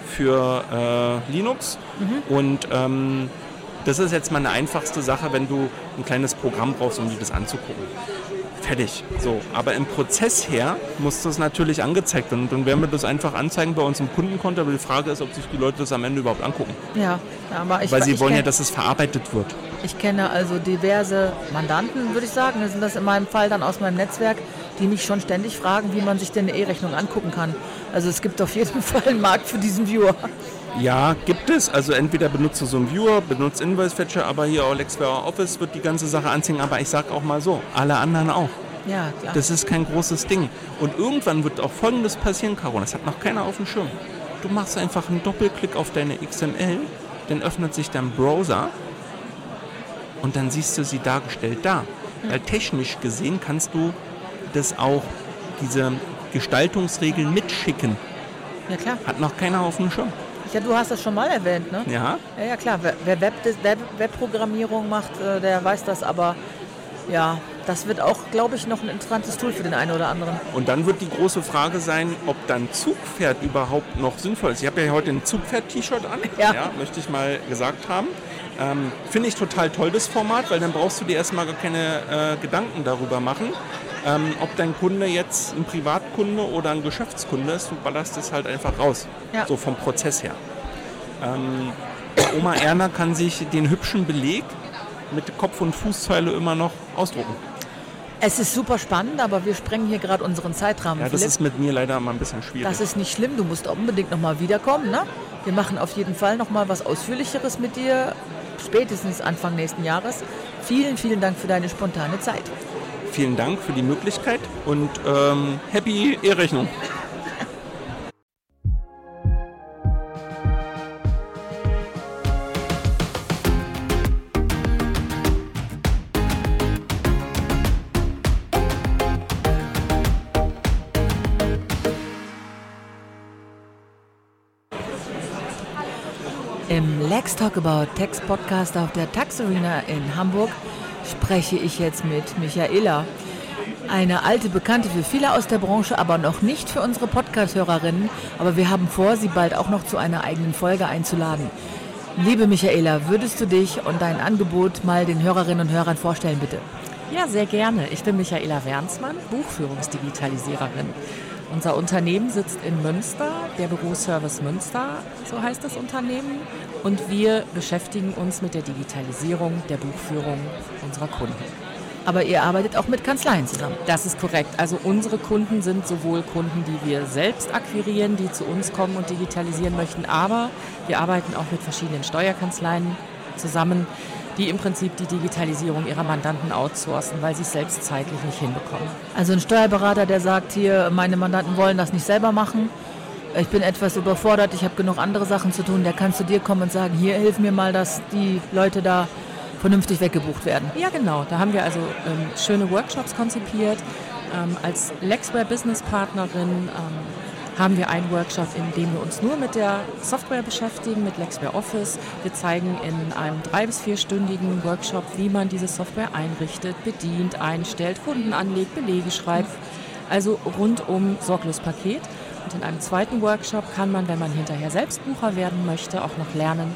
für äh, Linux. Mhm. Und ähm, das ist jetzt mal eine einfachste Sache, wenn du ein kleines Programm brauchst, um dir das anzugucken. Fertig. So, aber im Prozess her muss das natürlich angezeigt werden. Und dann werden wir das einfach anzeigen bei uns im Kundenkonto. Aber die Frage ist, ob sich die Leute das am Ende überhaupt angucken. Ja, aber ich Weil sie ich wollen kenn, ja, dass es verarbeitet wird. Ich kenne also diverse Mandanten, würde ich sagen. Das sind das in meinem Fall dann aus meinem Netzwerk, die mich schon ständig fragen, wie man sich denn eine E-Rechnung angucken kann. Also es gibt auf jeden Fall einen Markt für diesen Viewer. Ja, gibt es. Also entweder benutzt du so einen Viewer, benutzt Invoice Fetcher, aber hier auch Lexware Office wird die ganze Sache anzeigen. Aber ich sage auch mal so, alle anderen auch. Ja, klar. Das ist kein großes Ding. Und irgendwann wird auch Folgendes passieren, Caro, das hat noch keiner auf dem Schirm. Du machst einfach einen Doppelklick auf deine X M L, dann öffnet sich dein Browser und dann siehst du sie dargestellt da. Mhm. Weil technisch gesehen kannst du das auch, diese Gestaltungsregeln mitschicken. Ja, klar. Hat noch keiner auf dem Schirm. Ja, du hast das schon mal erwähnt, ne? Ja. Ja, ja klar. Wer, wer Web, Web, Webprogrammierung macht, äh, der weiß das, aber ja, das wird auch, glaube ich, noch ein interessantes Tool für den einen oder anderen. Und dann wird die große Frage sein, ob dann Zugpferd überhaupt noch sinnvoll ist. Ich habe ja heute ein Zugpferd-T-Shirt an, ja. Ja, möchte ich mal gesagt haben. Ähm, Finde ich total toll, das Format, weil dann brauchst du dir erstmal gar keine äh, Gedanken darüber machen, ähm, ob dein Kunde jetzt ein Privatkunde oder ein Geschäftskunde ist. Du ballerst es halt einfach raus, ja. So vom Prozess her. Ähm, Oma Erna kann sich den hübschen Beleg mit Kopf- und Fußzeile immer noch ausdrucken. Es ist super spannend, aber wir sprengen hier gerade unseren Zeitrahmen. Ja, das Philipp. ist mit mir leider mal ein bisschen schwierig. Das ist nicht schlimm, du musst unbedingt nochmal wiederkommen. Ne? Wir machen auf jeden Fall nochmal was Ausführlicheres mit dir, spätestens Anfang nächsten Jahres. Vielen, vielen Dank für deine spontane Zeit. Vielen Dank für die Möglichkeit und ähm, happy E-Rechnung. Im Let's Talk About Tax Podcast auf der Tax Arena in Hamburg spreche ich jetzt mit Michaela. Eine alte Bekannte für viele aus der Branche, aber noch nicht für unsere Podcast-Hörerinnen. Aber wir haben vor, sie bald auch noch zu einer eigenen Folge einzuladen. Liebe Michaela, würdest du dich und dein Angebot mal den Hörerinnen und Hörern vorstellen, bitte? Ja, sehr gerne. Ich bin Michaela Wernsmann, Buchführungsdigitalisiererin. Unser Unternehmen sitzt in Münster, der Büroservice Münster, so heißt das Unternehmen. Und wir beschäftigen uns mit der Digitalisierung der Buchführung unserer Kunden. Aber ihr arbeitet auch mit Kanzleien zusammen. Das ist korrekt. Also unsere Kunden sind sowohl Kunden, die wir selbst akquirieren, die zu uns kommen und digitalisieren möchten, aber wir arbeiten auch mit verschiedenen Steuerkanzleien zusammen, die im Prinzip die Digitalisierung ihrer Mandanten outsourcen, weil sie es selbst zeitlich nicht hinbekommen. Also ein Steuerberater, der sagt, hier, meine Mandanten wollen das nicht selber machen, ich bin etwas überfordert, ich habe genug andere Sachen zu tun, der kann zu dir kommen und sagen, hier, hilf mir mal, dass die Leute da vernünftig weggebucht werden. Ja, genau. Da haben wir also ähm, schöne Workshops konzipiert. Ähm, als Lexware Business Partnerin ähm, haben wir einen Workshop, in dem wir uns nur mit der Software beschäftigen, mit Lexware Office. Wir zeigen in einem drei- bis vierstündigen Workshop, wie man diese Software einrichtet, bedient, einstellt, Kunden anlegt, Belege schreibt. Also rundum sorglos Paket. Und in einem zweiten Workshop kann man, wenn man hinterher selbst Bucher werden möchte, auch noch lernen,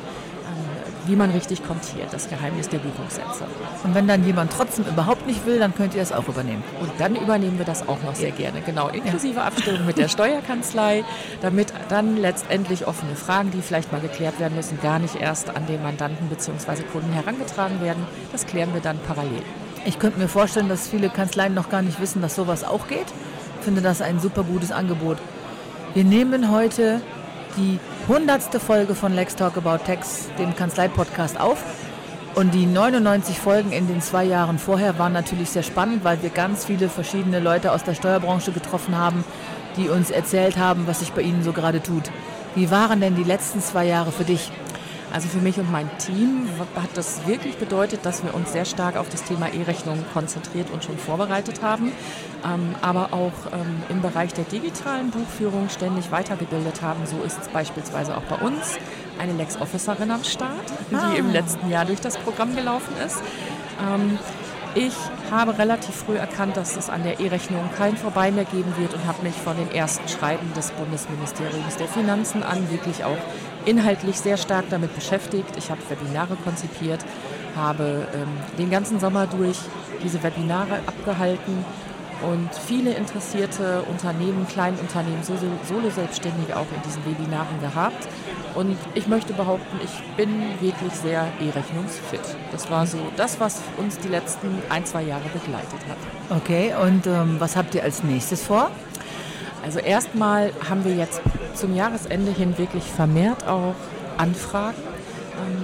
wie man richtig kontiert, das Geheimnis der Buchungssätze. Und wenn dann jemand trotzdem überhaupt nicht will, dann könnt ihr das auch übernehmen. Und dann übernehmen wir das auch noch sehr gerne, genau, inklusive ja. Abstimmung mit der Steuerkanzlei, damit dann letztendlich offene Fragen, die vielleicht mal geklärt werden müssen, gar nicht erst an den Mandanten bzw. Kunden herangetragen werden. Das klären wir dann parallel. Ich könnte mir vorstellen, dass viele Kanzleien noch gar nicht wissen, dass sowas auch geht. Ich finde das ein super gutes Angebot. Wir nehmen heute die hundertste Folge von Let's Talk About Tax, dem Kanzlei-Podcast, auf. Und die neunundneunzig Folgen in den zwei Jahren vorher waren natürlich sehr spannend, weil wir ganz viele verschiedene Leute aus der Steuerbranche getroffen haben, die uns erzählt haben, was sich bei ihnen so gerade tut. Wie waren denn die letzten zwei Jahre für dich? Also für mich und mein Team hat das wirklich bedeutet, dass wir uns sehr stark auf das Thema E-Rechnung konzentriert und schon vorbereitet haben, ähm, aber auch ähm, im Bereich der digitalen Buchführung ständig weitergebildet haben. So ist es beispielsweise auch bei uns eine Lex-Officerin am Start, die ah. im letzten Jahr durch das Programm gelaufen ist. Ähm, ich habe relativ früh erkannt, dass es an der E-Rechnung kein Vorbei mehr geben wird und habe mich von den ersten Schreiben des Bundesministeriums der Finanzen an wirklich auch inhaltlich sehr stark damit beschäftigt. Ich habe Webinare konzipiert, habe ähm, den ganzen Sommer durch diese Webinare abgehalten und viele interessierte Unternehmen, Kleinunternehmen, Solo-Selbstständige auch in diesen Webinaren gehabt. Und ich möchte behaupten, ich bin wirklich sehr e-rechnungsfit. Das war so das, was uns die letzten ein, zwei Jahre begleitet hat. Okay, und ähm, was habt ihr als nächstes vor? Also erstmal haben wir jetzt zum Jahresende hin wirklich vermehrt auch Anfragen.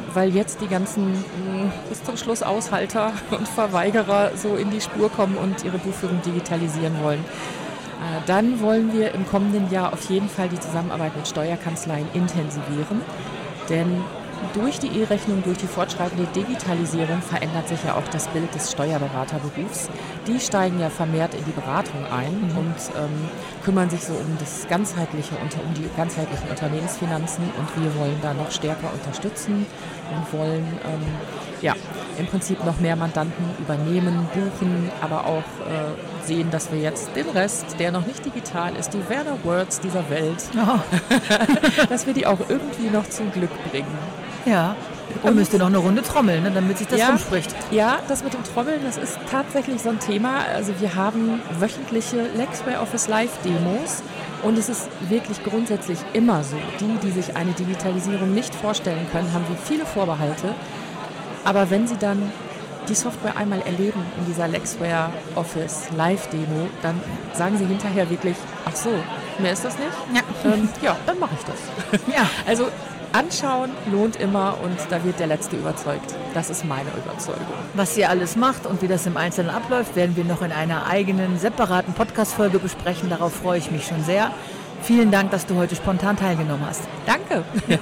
weil jetzt die ganzen mh, bis zum Schluss Aushalter und Verweigerer so in die Spur kommen und ihre Buchführung digitalisieren wollen. Äh, dann wollen wir im kommenden Jahr auf jeden Fall die Zusammenarbeit mit Steuerkanzleien intensivieren, denn durch die E-Rechnung, durch die fortschreitende Digitalisierung verändert sich ja auch das Bild des Steuerberaterberufs. Die steigen ja vermehrt in die Beratung ein mhm. und ähm, kümmern sich so um das ganzheitliche, um die ganzheitlichen Unternehmensfinanzen, und wir wollen da noch stärker unterstützen und wollen ähm, ja, im Prinzip noch mehr Mandanten übernehmen, buchen, aber auch äh, sehen, dass wir jetzt den Rest, der noch nicht digital ist, die Werner Words dieser Welt, oh. dass wir die auch irgendwie noch zum Glück bringen. Ja, da müsst ihr noch eine Runde trommeln, ne, damit sich das ja, rumspricht. Ja, das mit dem Trommeln, das ist tatsächlich so ein Thema. Also wir haben wöchentliche Lexware Office Live-Demos und es ist wirklich grundsätzlich immer so. Die, die sich eine Digitalisierung nicht vorstellen können, haben wir viele Vorbehalte. Aber wenn sie dann die Software einmal erleben in dieser Lexware Office Live-Demo, dann sagen sie hinterher wirklich, ach so, mehr ist das nicht? Ja, ähm, ja dann mache ich das. Ja. Also anschauen lohnt immer, und da wird der Letzte überzeugt. Das ist meine Überzeugung. Was ihr alles macht und wie das im Einzelnen abläuft, werden wir noch in einer eigenen, separaten Podcast-Folge besprechen. Darauf freue ich mich schon sehr. Vielen Dank, dass du heute spontan teilgenommen hast. Danke.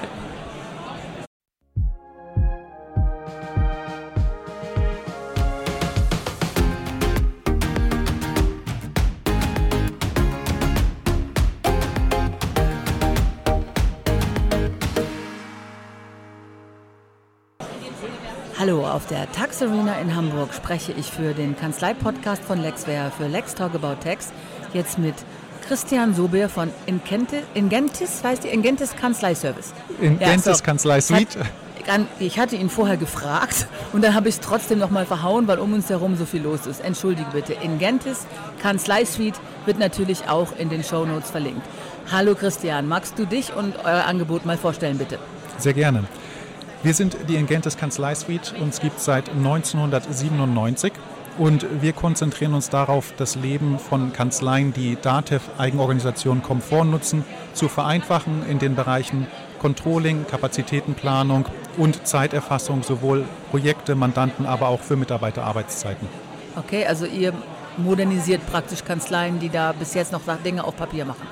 Hallo, auf der Tax Arena in Hamburg spreche ich für den Kanzlei-Podcast von Lexware, für Let's Talk About Tax, jetzt mit Christian Sobeer von Ingentis, Ingentis, heißt die Ingentis Kanzlei-Service. Ingentis ja, so. Kanzlei-Suite. Ich hatte ihn vorher gefragt und dann habe ich es trotzdem nochmal verhauen, weil um uns herum so viel los ist. Entschuldige bitte. Ingentis Kanzlei-Suite wird natürlich auch in den Shownotes verlinkt. Hallo Christian, magst du dich und euer Angebot mal vorstellen, bitte? Sehr gerne. Wir sind die Ingentis Kanzlei-Suite, uns gibt es seit neunzehnhundertsiebenundneunzig und wir konzentrieren uns darauf, das Leben von Kanzleien, die DATEV-Eigenorganisation Komfort nutzen, zu vereinfachen in den Bereichen Controlling, Kapazitätenplanung und Zeiterfassung, sowohl Projekte, Mandanten, aber auch für Mitarbeiterarbeitszeiten. Okay, also ihr modernisiert praktisch Kanzleien, die da bis jetzt noch Dinge auf Papier machen?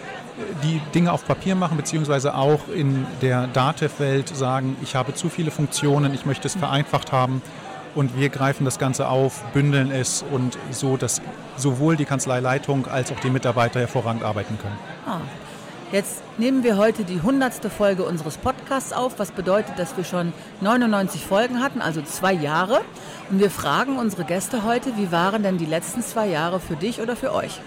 Die Dinge auf Papier machen, beziehungsweise auch in der DATEV-Welt sagen, ich habe zu viele Funktionen, ich möchte es vereinfacht haben, und wir greifen das Ganze auf, bündeln es und so, dass sowohl die Kanzleileitung als auch die Mitarbeiter hervorragend arbeiten können. Ah. Jetzt nehmen wir heute die hundertste Folge unseres Podcasts auf, was bedeutet, dass wir schon neunundneunzig Folgen hatten, also zwei Jahre. Und wir fragen unsere Gäste heute, wie waren denn die letzten zwei Jahre für dich oder für euch?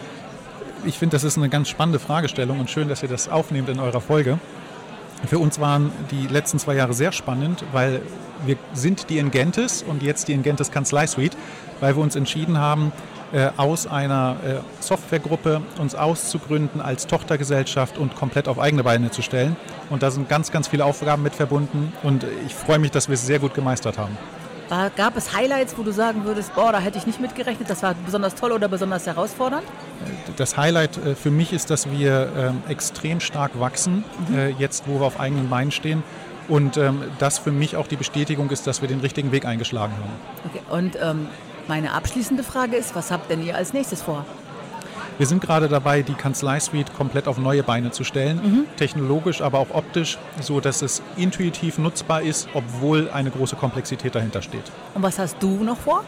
Ich finde, das ist eine ganz spannende Fragestellung und schön, dass ihr das aufnehmt in eurer Folge. Für uns waren die letzten zwei Jahre sehr spannend, weil wir sind die Ingentis und jetzt die Ingentis Kanzlei-Suite, weil wir uns entschieden haben, aus einer Softwaregruppe uns auszugründen als Tochtergesellschaft und komplett auf eigene Beine zu stellen. Und da sind ganz, ganz viele Aufgaben mit verbunden und ich freue mich, dass wir es sehr gut gemeistert haben. War, gab es Highlights, wo du sagen würdest, boah, da hätte ich nicht mitgerechnet, das war besonders toll oder besonders herausfordernd? Das Highlight für mich ist, dass wir ähm, extrem stark wachsen, mhm. äh, jetzt wo wir auf eigenen Beinen stehen. Und ähm, das für mich auch die Bestätigung ist, dass wir den richtigen Weg eingeschlagen haben. Okay. Und ähm, meine abschließende Frage ist, was habt denn ihr als nächstes vor? Wir sind gerade dabei, die Kanzlei-Suite komplett auf neue Beine zu stellen, mhm. technologisch, aber auch optisch, so dass es intuitiv nutzbar ist, obwohl eine große Komplexität dahinter steht. Und was hast du noch vor?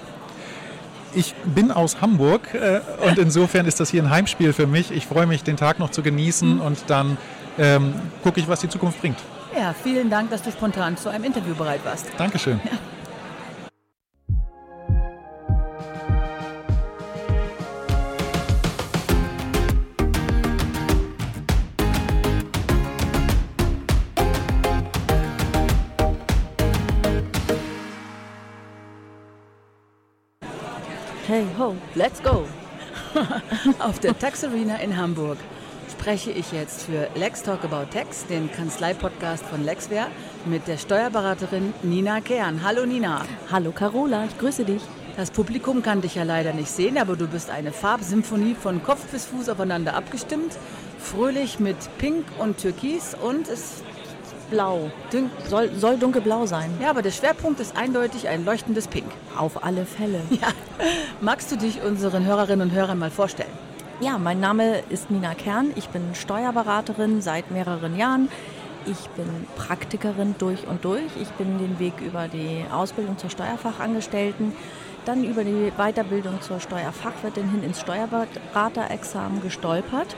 Ich bin aus Hamburg äh, und insofern ist das hier ein Heimspiel für mich. Ich freue mich, den Tag noch zu genießen mhm. und dann ähm, gucke ich, was die Zukunft bringt. Ja, vielen Dank, dass du spontan zu einem Interview bereit warst. Dankeschön. Ja. Hey ho, let's go! Auf der Tax Arena in Hamburg spreche ich jetzt für Let's Talk About Tax, den Kanzlei-Podcast von Lexware, mit der Steuerberaterin Nina Kern. Hallo Nina. Hallo Carola, ich grüße dich. Das Publikum kann dich ja leider nicht sehen, aber du bist eine Farbsymphonie von Kopf bis Fuß aufeinander abgestimmt. Fröhlich mit Pink und Türkis und es Blau. Dün- soll, soll dunkelblau sein. Ja, aber der Schwerpunkt ist eindeutig ein leuchtendes Pink. Auf alle Fälle. Ja. Magst du dich unseren Hörerinnen und Hörern mal vorstellen? Ja, mein Name ist Nina Kern. Ich bin Steuerberaterin seit mehreren Jahren. Ich bin Praktikerin durch und durch. Ich bin den Weg über die Ausbildung zur Steuerfachangestellten, dann über die Weiterbildung zur Steuerfachwirtin hin ins Steuerberaterexamen gestolpert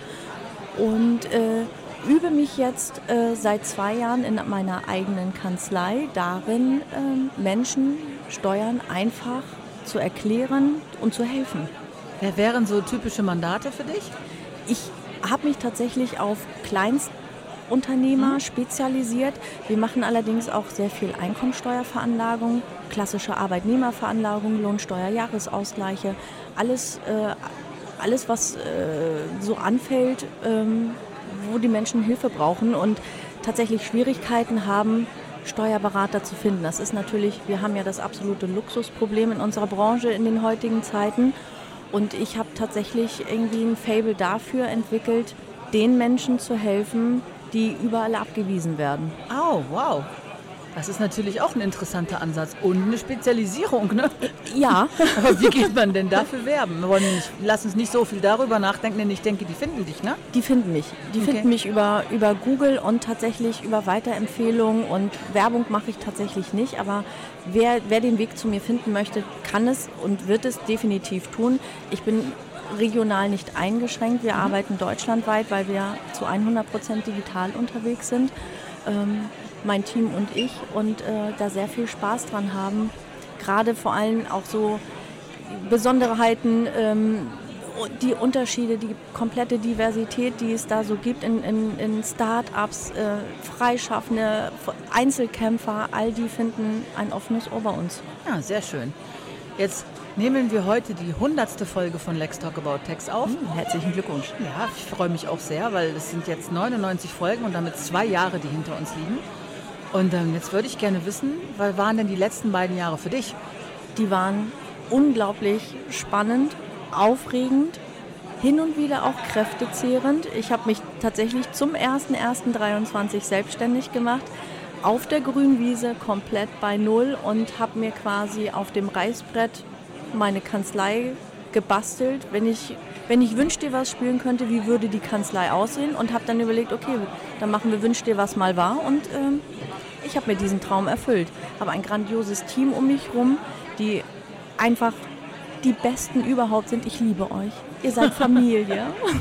und äh, übe mich jetzt äh, seit zwei Jahren in meiner eigenen Kanzlei darin, äh, Menschen Steuern einfach zu erklären und zu helfen. Wer wären so typische Mandate für dich? Ich habe mich tatsächlich auf Kleinstunternehmer mhm. spezialisiert. Wir machen allerdings auch sehr viel Einkommensteuerveranlagung, klassische Arbeitnehmerveranlagung, Lohnsteuer, Jahresausgleiche, alles, äh, alles was äh, so anfällt, ähm, wo die Menschen Hilfe brauchen und tatsächlich Schwierigkeiten haben, Steuerberater zu finden. Das ist natürlich, wir haben ja das absolute Luxusproblem in unserer Branche in den heutigen Zeiten. Und ich habe tatsächlich irgendwie ein Faible dafür entwickelt, den Menschen zu helfen, die überall abgewiesen werden. Oh, wow. Das ist natürlich auch ein interessanter Ansatz und eine Spezialisierung, ne? Ja. Aber wie geht man denn dafür werben? Wir wollen nicht, lass uns nicht so viel darüber nachdenken, denn ich denke, die finden dich, ne? Die finden mich. Die Okay. finden mich über, über Google und tatsächlich über Weiterempfehlungen und Werbung mache ich tatsächlich nicht. Aber wer, wer den Weg zu mir finden möchte, kann es und wird es definitiv tun. Ich bin regional nicht eingeschränkt. Wir mhm. arbeiten deutschlandweit, weil wir zu hundert Prozent digital unterwegs sind. Ähm, mein Team und ich und äh, da sehr viel Spaß dran haben. Gerade vor allem auch so Besonderheiten, ähm, die Unterschiede, die komplette Diversität, die es da so gibt in, in, in Start-ups, äh, Freischaffende, Einzelkämpfer, all die finden ein offenes Ohr bei uns. Ja, sehr schön. Jetzt nehmen wir heute die hundertste Folge von Let's Talk About Tax auf. Mhm, herzlichen Glückwunsch. Ja, ich freue mich auch sehr, weil es sind jetzt neunundneunzig Folgen und damit zwei Jahre, die hinter uns liegen. Und ähm, jetzt würde ich gerne wissen, was waren denn die letzten beiden Jahre für dich? Die waren unglaublich spannend, aufregend, hin und wieder auch kräftezehrend. Ich habe mich tatsächlich zum ersten ersten dreiundzwanzig selbstständig gemacht, auf der Grünwiese, komplett bei Null und habe mir quasi auf dem Reißbrett meine Kanzlei gebastelt. Wenn ich, wenn ich Wünsch dir was spielen könnte, wie würde die Kanzlei aussehen? Und habe dann überlegt, okay, dann machen wir Wünsch dir was mal wahr. Und ähm, ich habe mir diesen Traum erfüllt. Habe ein grandioses Team um mich rum, die einfach die Besten überhaupt sind. Ich liebe euch. Ihr seid Familie.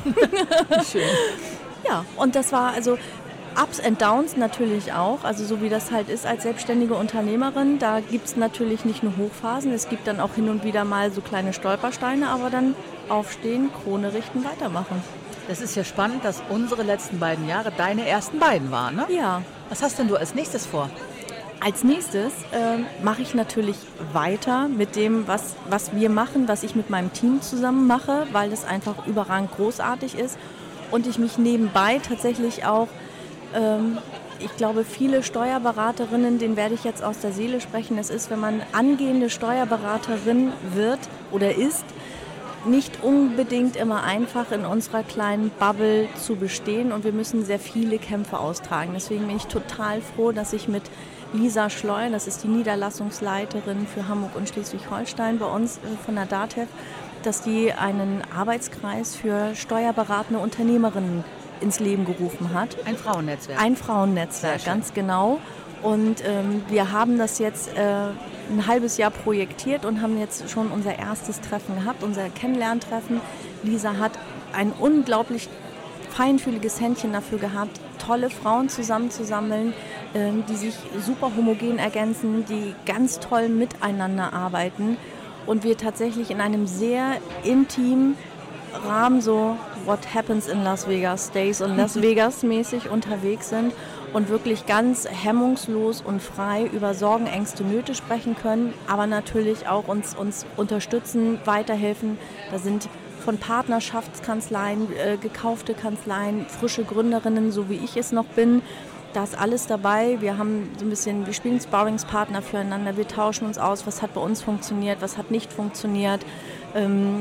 Schön. Ja, und das war also Ups and Downs natürlich auch, also so wie das halt ist als selbstständige Unternehmerin. Da gibt es natürlich nicht nur Hochphasen, es gibt dann auch hin und wieder mal so kleine Stolpersteine, aber dann aufstehen, Krone richten, weitermachen. Das ist ja spannend, dass unsere letzten beiden Jahre deine ersten beiden waren, ne? Ja. Was hast denn du als nächstes vor? Als nächstes äh, mache ich natürlich weiter mit dem, was, was wir machen, was ich mit meinem Team zusammen mache, weil das einfach überragend großartig ist und ich mich nebenbei tatsächlich auch, ähm, ich glaube, viele Steuerberaterinnen, denen werde ich jetzt aus der Seele sprechen, es ist, wenn man angehende Steuerberaterin wird oder ist, nicht unbedingt immer einfach in unserer kleinen Bubble zu bestehen und wir müssen sehr viele Kämpfe austragen. Deswegen bin ich total froh, dass ich mit Lisa Schleu, das ist die Niederlassungsleiterin für Hamburg und Schleswig-Holstein bei uns von der DATEV, dass die einen Arbeitskreis für steuerberatende Unternehmerinnen ins Leben gerufen hat. Ein Frauennetzwerk. Ein Frauennetzwerk, ganz genau. Und ähm, wir haben das jetzt äh, ein halbes Jahr projektiert und haben jetzt schon unser erstes Treffen gehabt, unser Kennenlerntreffen. Lisa hat ein unglaublich feinfühliges Händchen dafür gehabt, tolle Frauen zusammenzusammeln, äh, die sich super homogen ergänzen, die ganz toll miteinander arbeiten und wir tatsächlich in einem sehr intimen Rahmen so What Happens in Las Vegas stays in Las Vegas mäßig unterwegs sind und wirklich ganz hemmungslos und frei über Sorgen, Ängste, Nöte sprechen können, aber natürlich auch uns, uns unterstützen, weiterhelfen. Da sind von Partnerschaftskanzleien, äh, gekaufte Kanzleien, frische Gründerinnen, so wie ich es noch bin. Da ist alles dabei. Wir haben so ein bisschen, wir spielen Sparringspartner füreinander, wir tauschen uns aus, was hat bei uns funktioniert, was hat nicht funktioniert. Ähm,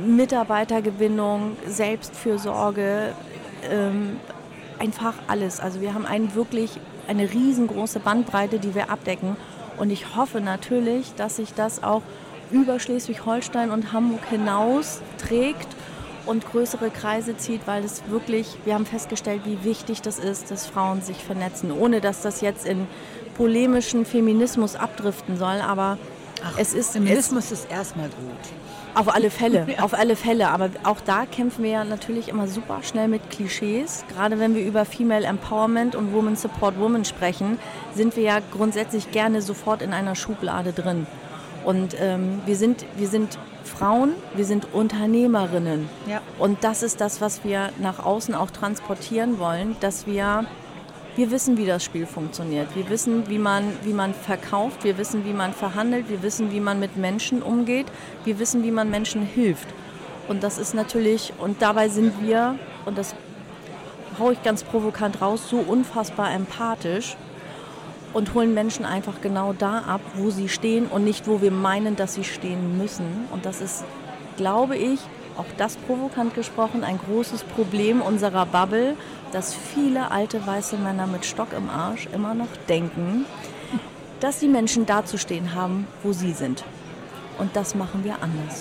Mitarbeitergewinnung, Selbstfürsorge, ähm, einfach alles. Also wir haben ein wirklich eine riesengroße Bandbreite, die wir abdecken. Und ich hoffe natürlich, dass sich das auch über Schleswig-Holstein und Hamburg hinaus trägt und größere Kreise zieht, weil es wirklich, wir haben festgestellt, wie wichtig das ist, dass Frauen sich vernetzen, ohne dass das jetzt in polemischen Feminismus abdriften soll, aber Ach, es ist... Feminismus es, ist erstmal gut. Auf alle Fälle, auf alle Fälle, aber auch da kämpfen wir ja natürlich immer super schnell mit Klischees. Gerade wenn wir über Female Empowerment und Women Support Women sprechen, sind wir ja grundsätzlich gerne sofort in einer Schublade drin. Und ähm, wir sind, wir sind Frauen, wir sind Unternehmerinnen. Ja. Und das ist das, was wir nach außen auch transportieren wollen, dass wir, wir wissen, wie das Spiel funktioniert. Wir wissen, wie man, wie man verkauft, wir wissen, wie man verhandelt, wir wissen, wie man mit Menschen umgeht, wir wissen, wie man Menschen hilft. Und das ist natürlich, und dabei sind wir, und das haue ich ganz provokant raus, so unfassbar empathisch, und holen Menschen einfach genau da ab, wo sie stehen und nicht, wo wir meinen, dass sie stehen müssen. Und das ist, glaube ich, auch das provokant gesprochen, ein großes Problem unserer Bubble, dass viele alte weiße Männer mit Stock im Arsch immer noch denken, dass die Menschen da zu stehen haben, wo sie sind. Und das machen wir anders.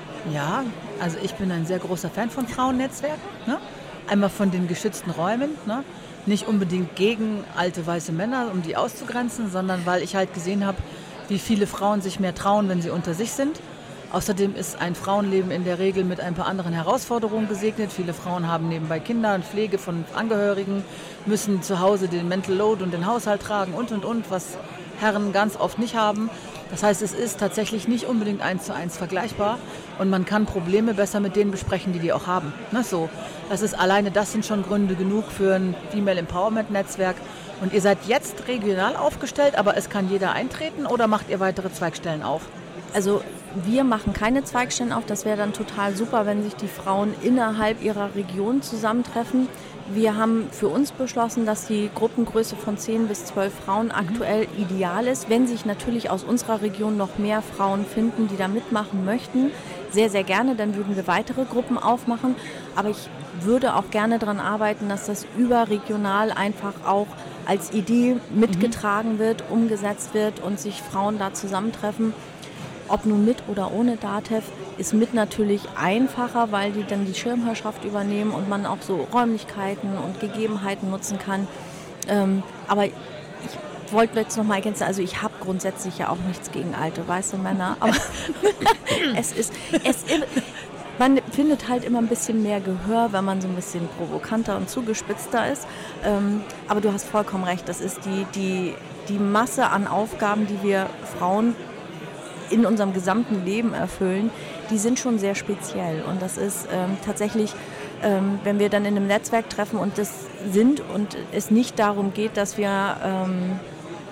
Ja, also ich bin ein sehr großer Fan von Frauennetzwerken. Ne? Einmal von den geschützten Räumen, ne? Nicht unbedingt gegen alte weiße Männer, um die auszugrenzen, sondern weil ich halt gesehen habe, wie viele Frauen sich mehr trauen, wenn sie unter sich sind. Außerdem ist ein Frauenleben in der Regel mit ein paar anderen Herausforderungen gesegnet. Viele Frauen haben nebenbei Kinder und Pflege von Angehörigen, müssen zu Hause den Mental Load und den Haushalt tragen und, und, und, was Herren ganz oft nicht haben. Das heißt, es ist tatsächlich nicht unbedingt eins zu eins vergleichbar und man kann Probleme besser mit denen besprechen, die die auch haben. Ne, so. Das ist alleine, das sind schon Gründe genug für ein Female Empowerment Netzwerk. Und ihr seid jetzt regional aufgestellt, aber es kann jeder eintreten oder macht ihr weitere Zweigstellen auf? Also wir machen keine Zweigstellen auf. Das wäre dann total super, wenn sich die Frauen innerhalb ihrer Region zusammentreffen. Wir haben für uns beschlossen, dass die Gruppengröße von zehn bis zwölf Frauen aktuell mhm. ideal ist. Wenn sich natürlich aus unserer Region noch mehr Frauen finden, die da mitmachen möchten, sehr, sehr gerne, dann würden wir weitere Gruppen aufmachen. Aber ich würde auch gerne daran arbeiten, dass das überregional einfach auch als Idee mitgetragen mhm. wird, umgesetzt wird und sich Frauen da zusammentreffen. Ob nun mit oder ohne DATEV, ist mit natürlich einfacher, weil die dann die Schirmherrschaft übernehmen und man auch so Räumlichkeiten und Gegebenheiten nutzen kann. Ähm, aber ich wollte jetzt noch mal ergänzen, also ich habe grundsätzlich ja auch nichts gegen alte weiße Männer, aber es ist, es ist, man findet halt immer ein bisschen mehr Gehör, wenn man so ein bisschen provokanter und zugespitzter ist. Ähm, aber du hast vollkommen recht, das ist die, die, die Masse an Aufgaben, die wir Frauen in unserem gesamten Leben erfüllen, die sind schon sehr speziell. Und das ist ähm, tatsächlich, ähm, wenn wir dann in einem Netzwerk treffen und das sind und es nicht darum geht, dass wir ähm,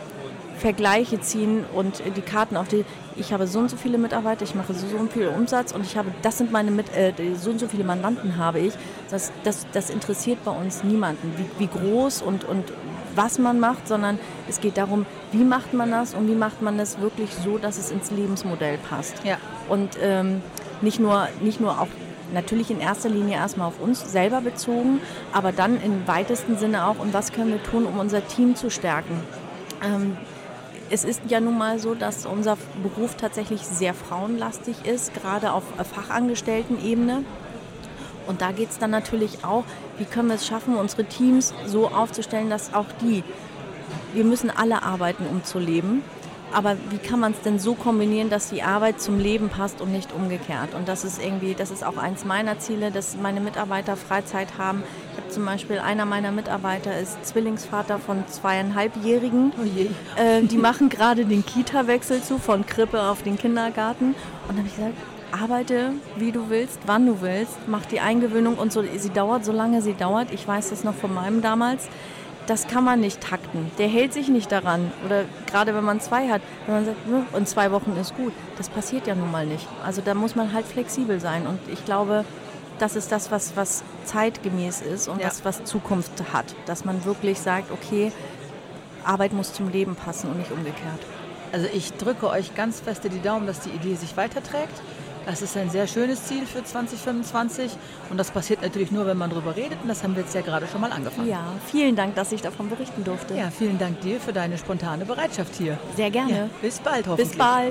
Vergleiche ziehen und die Karten auf die, ich habe so und so viele Mitarbeiter, ich mache so und so viel Umsatz und ich habe, das sind meine, Mit, äh, so und so viele Mandanten habe ich. Das, das, das interessiert bei uns niemanden, wie, wie groß und, und was man macht, sondern es geht darum, wie macht man das und wie macht man das wirklich so, dass es ins Lebensmodell passt. Ja. Und ähm, nicht nur, nicht nur auch natürlich in erster Linie erstmal auf uns selber bezogen, aber dann im weitesten Sinne auch, und was können wir tun, um unser Team zu stärken. Ähm, es ist ja nun mal so, dass unser Beruf tatsächlich sehr frauenlastig ist, gerade auf Fachangestellten-Ebene. Und da geht es dann natürlich auch, wie können wir es schaffen, unsere Teams so aufzustellen, dass auch die, wir müssen alle arbeiten, um zu leben, aber wie kann man es denn so kombinieren, dass die Arbeit zum Leben passt und nicht umgekehrt? Und das ist irgendwie, das ist auch eins meiner Ziele, dass meine Mitarbeiter Freizeit haben. Ich habe zum Beispiel, einer meiner Mitarbeiter ist Zwillingsvater von zweieinhalbjährigen. Oh je. Äh, die machen gerade den Kita-Wechsel zu, von Krippe auf den Kindergarten. Und dann habe ich gesagt, arbeite, wie du willst, wann du willst, mach die Eingewöhnung und so. Sie dauert, solange sie dauert. Ich weiß das noch von meinem damals. Das kann man nicht takten. Der hält sich nicht daran. Oder gerade wenn man zwei hat, wenn man sagt, und zwei Wochen ist gut. Das passiert ja nun mal nicht. Also da muss man halt flexibel sein. Und ich glaube, das ist das, was, was zeitgemäß ist und ja. was, was Zukunft hat. Dass man wirklich sagt, okay, Arbeit muss zum Leben passen und nicht umgekehrt. Also ich drücke euch ganz feste die Daumen, dass die Idee sich weiterträgt. Das ist ein sehr schönes Ziel für zwanzig fünfundzwanzig und das passiert natürlich nur, wenn man darüber redet und das haben wir jetzt ja gerade schon mal angefangen. Ja, vielen Dank, dass ich davon berichten durfte. Ja, vielen Dank dir für deine spontane Bereitschaft hier. Sehr gerne. Ja, bis bald hoffentlich. Bis bald.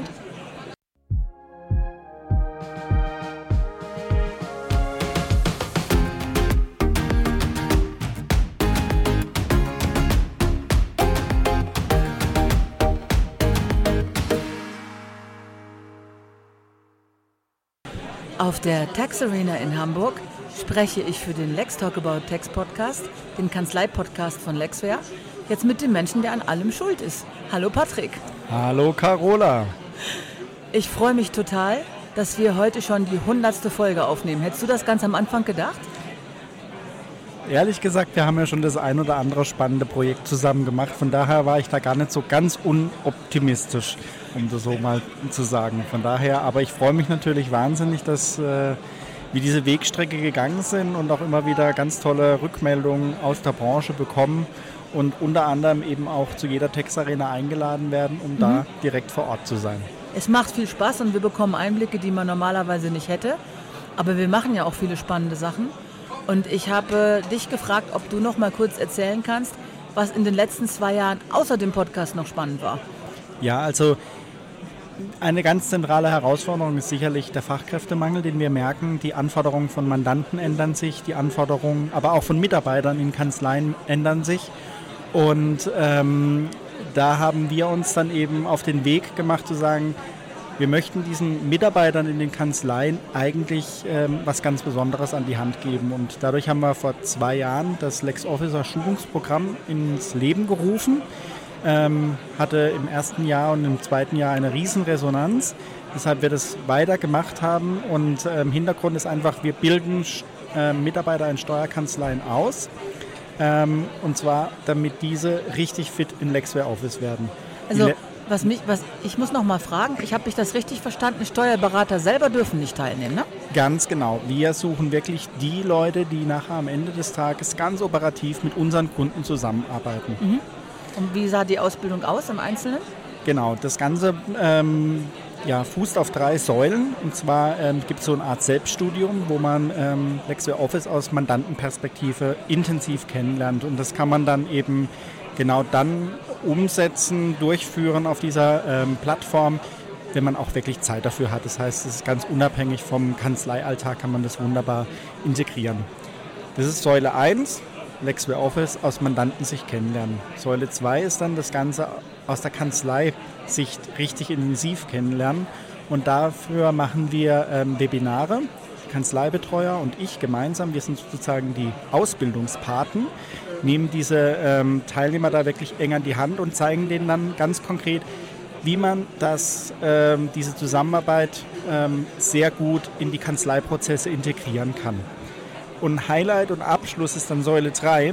Auf der Tax Arena in Hamburg spreche ich für den Lex Talk About Tax Podcast, den Kanzlei-Podcast von Lexware, jetzt mit dem Menschen, der an allem schuld ist. Hallo Patrick. Hallo Carola. Ich freue mich total, dass wir heute schon die hundertste Folge aufnehmen. Hättest du das ganz am Anfang gedacht? Ehrlich gesagt, wir haben ja schon das ein oder andere spannende Projekt zusammen gemacht. Von daher war ich da gar nicht so ganz unoptimistisch, um das so mal zu sagen. Von daher, aber ich freue mich natürlich wahnsinnig, dass äh, wir diese Wegstrecke gegangen sind und auch immer wieder ganz tolle Rückmeldungen aus der Branche bekommen und unter anderem eben auch zu jeder Tax Arena eingeladen werden, um mhm. da direkt vor Ort zu sein. Es macht viel Spaß und wir bekommen Einblicke, die man normalerweise nicht hätte. Aber wir machen ja auch viele spannende Sachen. Und ich habe dich gefragt, ob du noch mal kurz erzählen kannst, was in den letzten zwei Jahren außer dem Podcast noch spannend war. Ja, also eine ganz zentrale Herausforderung ist sicherlich der Fachkräftemangel, den wir merken. Die Anforderungen von Mandanten ändern sich, die Anforderungen aber auch von Mitarbeitern in Kanzleien ändern sich. Und ähm, da haben wir uns dann eben auf den Weg gemacht zu sagen, wir möchten diesen Mitarbeitern in den Kanzleien eigentlich ähm, was ganz Besonderes an die Hand geben. Und dadurch haben wir vor zwei Jahren das LexOfficer Schulungsprogramm ins Leben gerufen. Ähm, hatte im ersten Jahr und im zweiten Jahr eine riesen Resonanz, weshalb wir das weiter gemacht haben. Und ähm, Hintergrund ist einfach, wir bilden äh, Mitarbeiter in Steuerkanzleien aus. Ähm, und zwar, damit diese richtig fit in Lexware Office werden. Also was mich, was, ich muss noch mal fragen, ich habe mich das richtig verstanden, Steuerberater selber dürfen nicht teilnehmen, ne? Ganz genau. Wir suchen wirklich die Leute, die nachher am Ende des Tages ganz operativ mit unseren Kunden zusammenarbeiten. Mhm. Und wie sah die Ausbildung aus im Einzelnen? Genau, das Ganze ähm, ja, fußt auf drei Säulen. Und zwar ähm, gibt es so eine Art Selbststudium, wo man ähm, Lexware Office aus Mandantenperspektive intensiv kennenlernt. Und das kann man dann eben genau dann umsetzen, durchführen auf dieser ähm, Plattform, wenn man auch wirklich Zeit dafür hat. Das heißt, es ist ganz unabhängig vom Kanzleialltag, kann man das wunderbar integrieren. Das ist Säule eins, Lexware Office aus Mandantensicht kennenlernen. Säule zwei ist dann das Ganze aus der Kanzleisicht richtig intensiv kennenlernen. Und dafür machen wir ähm, Webinare. Kanzleibetreuer und ich gemeinsam, wir sind sozusagen die Ausbildungspaten, nehmen diese ähm, Teilnehmer da wirklich eng an die Hand und zeigen denen dann ganz konkret, wie man das, ähm, diese Zusammenarbeit ähm, sehr gut in die Kanzleiprozesse integrieren kann. Und Highlight und Abschluss ist dann Säule drei.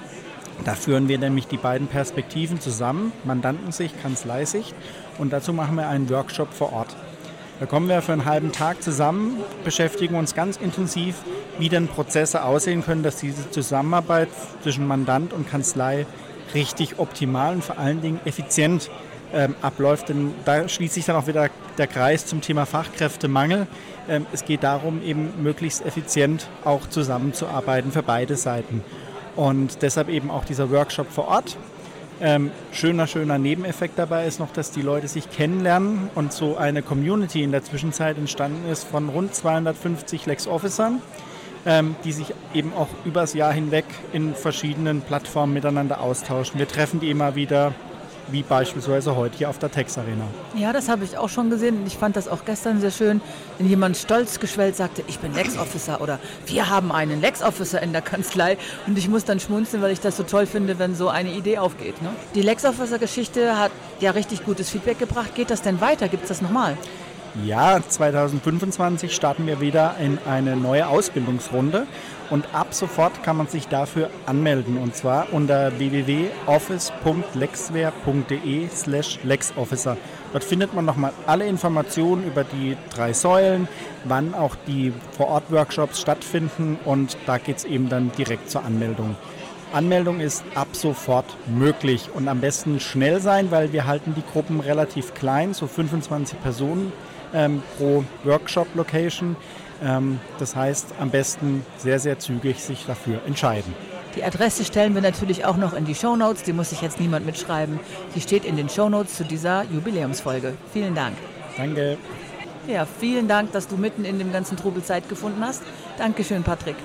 Da führen wir nämlich die beiden Perspektiven zusammen, Mandantensicht, Kanzleisicht, und dazu machen wir einen Workshop vor Ort. Da kommen wir für einen halben Tag zusammen, beschäftigen uns ganz intensiv, wie denn Prozesse aussehen können, dass diese Zusammenarbeit zwischen Mandant und Kanzlei richtig optimal und vor allen Dingen effizient ähm, abläuft. Denn da schließt sich dann auch wieder der Kreis zum Thema Fachkräftemangel. Ähm, es geht darum, eben möglichst effizient auch zusammenzuarbeiten für beide Seiten. Und deshalb eben auch dieser Workshop vor Ort. Ähm, schöner, schöner Nebeneffekt dabei ist noch, dass die Leute sich kennenlernen und so eine Community in der Zwischenzeit entstanden ist von rund zweihundertfünfzig LexOfficern, ähm, die sich eben auch übers Jahr hinweg in verschiedenen Plattformen miteinander austauschen. Wir treffen die immer wieder, wie beispielsweise heute hier auf der Tax Arena. Ja, das habe ich auch schon gesehen und ich fand das auch gestern sehr schön, wenn jemand stolz geschwellt sagte, ich bin LexOfficer oder wir haben einen LexOfficer in der Kanzlei und ich muss dann schmunzeln, weil ich das so toll finde, wenn so eine Idee aufgeht. Ne? Die LexOfficer-Geschichte hat ja richtig gutes Feedback gebracht. Geht das denn weiter? Gibt es das nochmal? Ja, zwanzig fünfundzwanzig starten wir wieder in eine neue Ausbildungsrunde und ab sofort kann man sich dafür anmelden und zwar unter w w w punkt office punkt lexware punkt d e slash lexofficer. Dort findet man nochmal alle Informationen über die drei Säulen, wann auch die Vor-Ort-Workshops stattfinden und da geht es eben dann direkt zur Anmeldung. Anmeldung ist ab sofort möglich und am besten schnell sein, weil wir halten die Gruppen relativ klein, so fünfundzwanzig Personen ähm, pro Workshop-Location. Ähm, das heißt, am besten sehr, sehr zügig sich dafür entscheiden. Die Adresse stellen wir natürlich auch noch in die Shownotes, die muss sich jetzt niemand mitschreiben. Die steht in den Shownotes zu dieser Jubiläumsfolge. Vielen Dank. Danke. Ja, vielen Dank, dass du mitten in dem ganzen Trubel Zeit gefunden hast. Dankeschön, Patrick.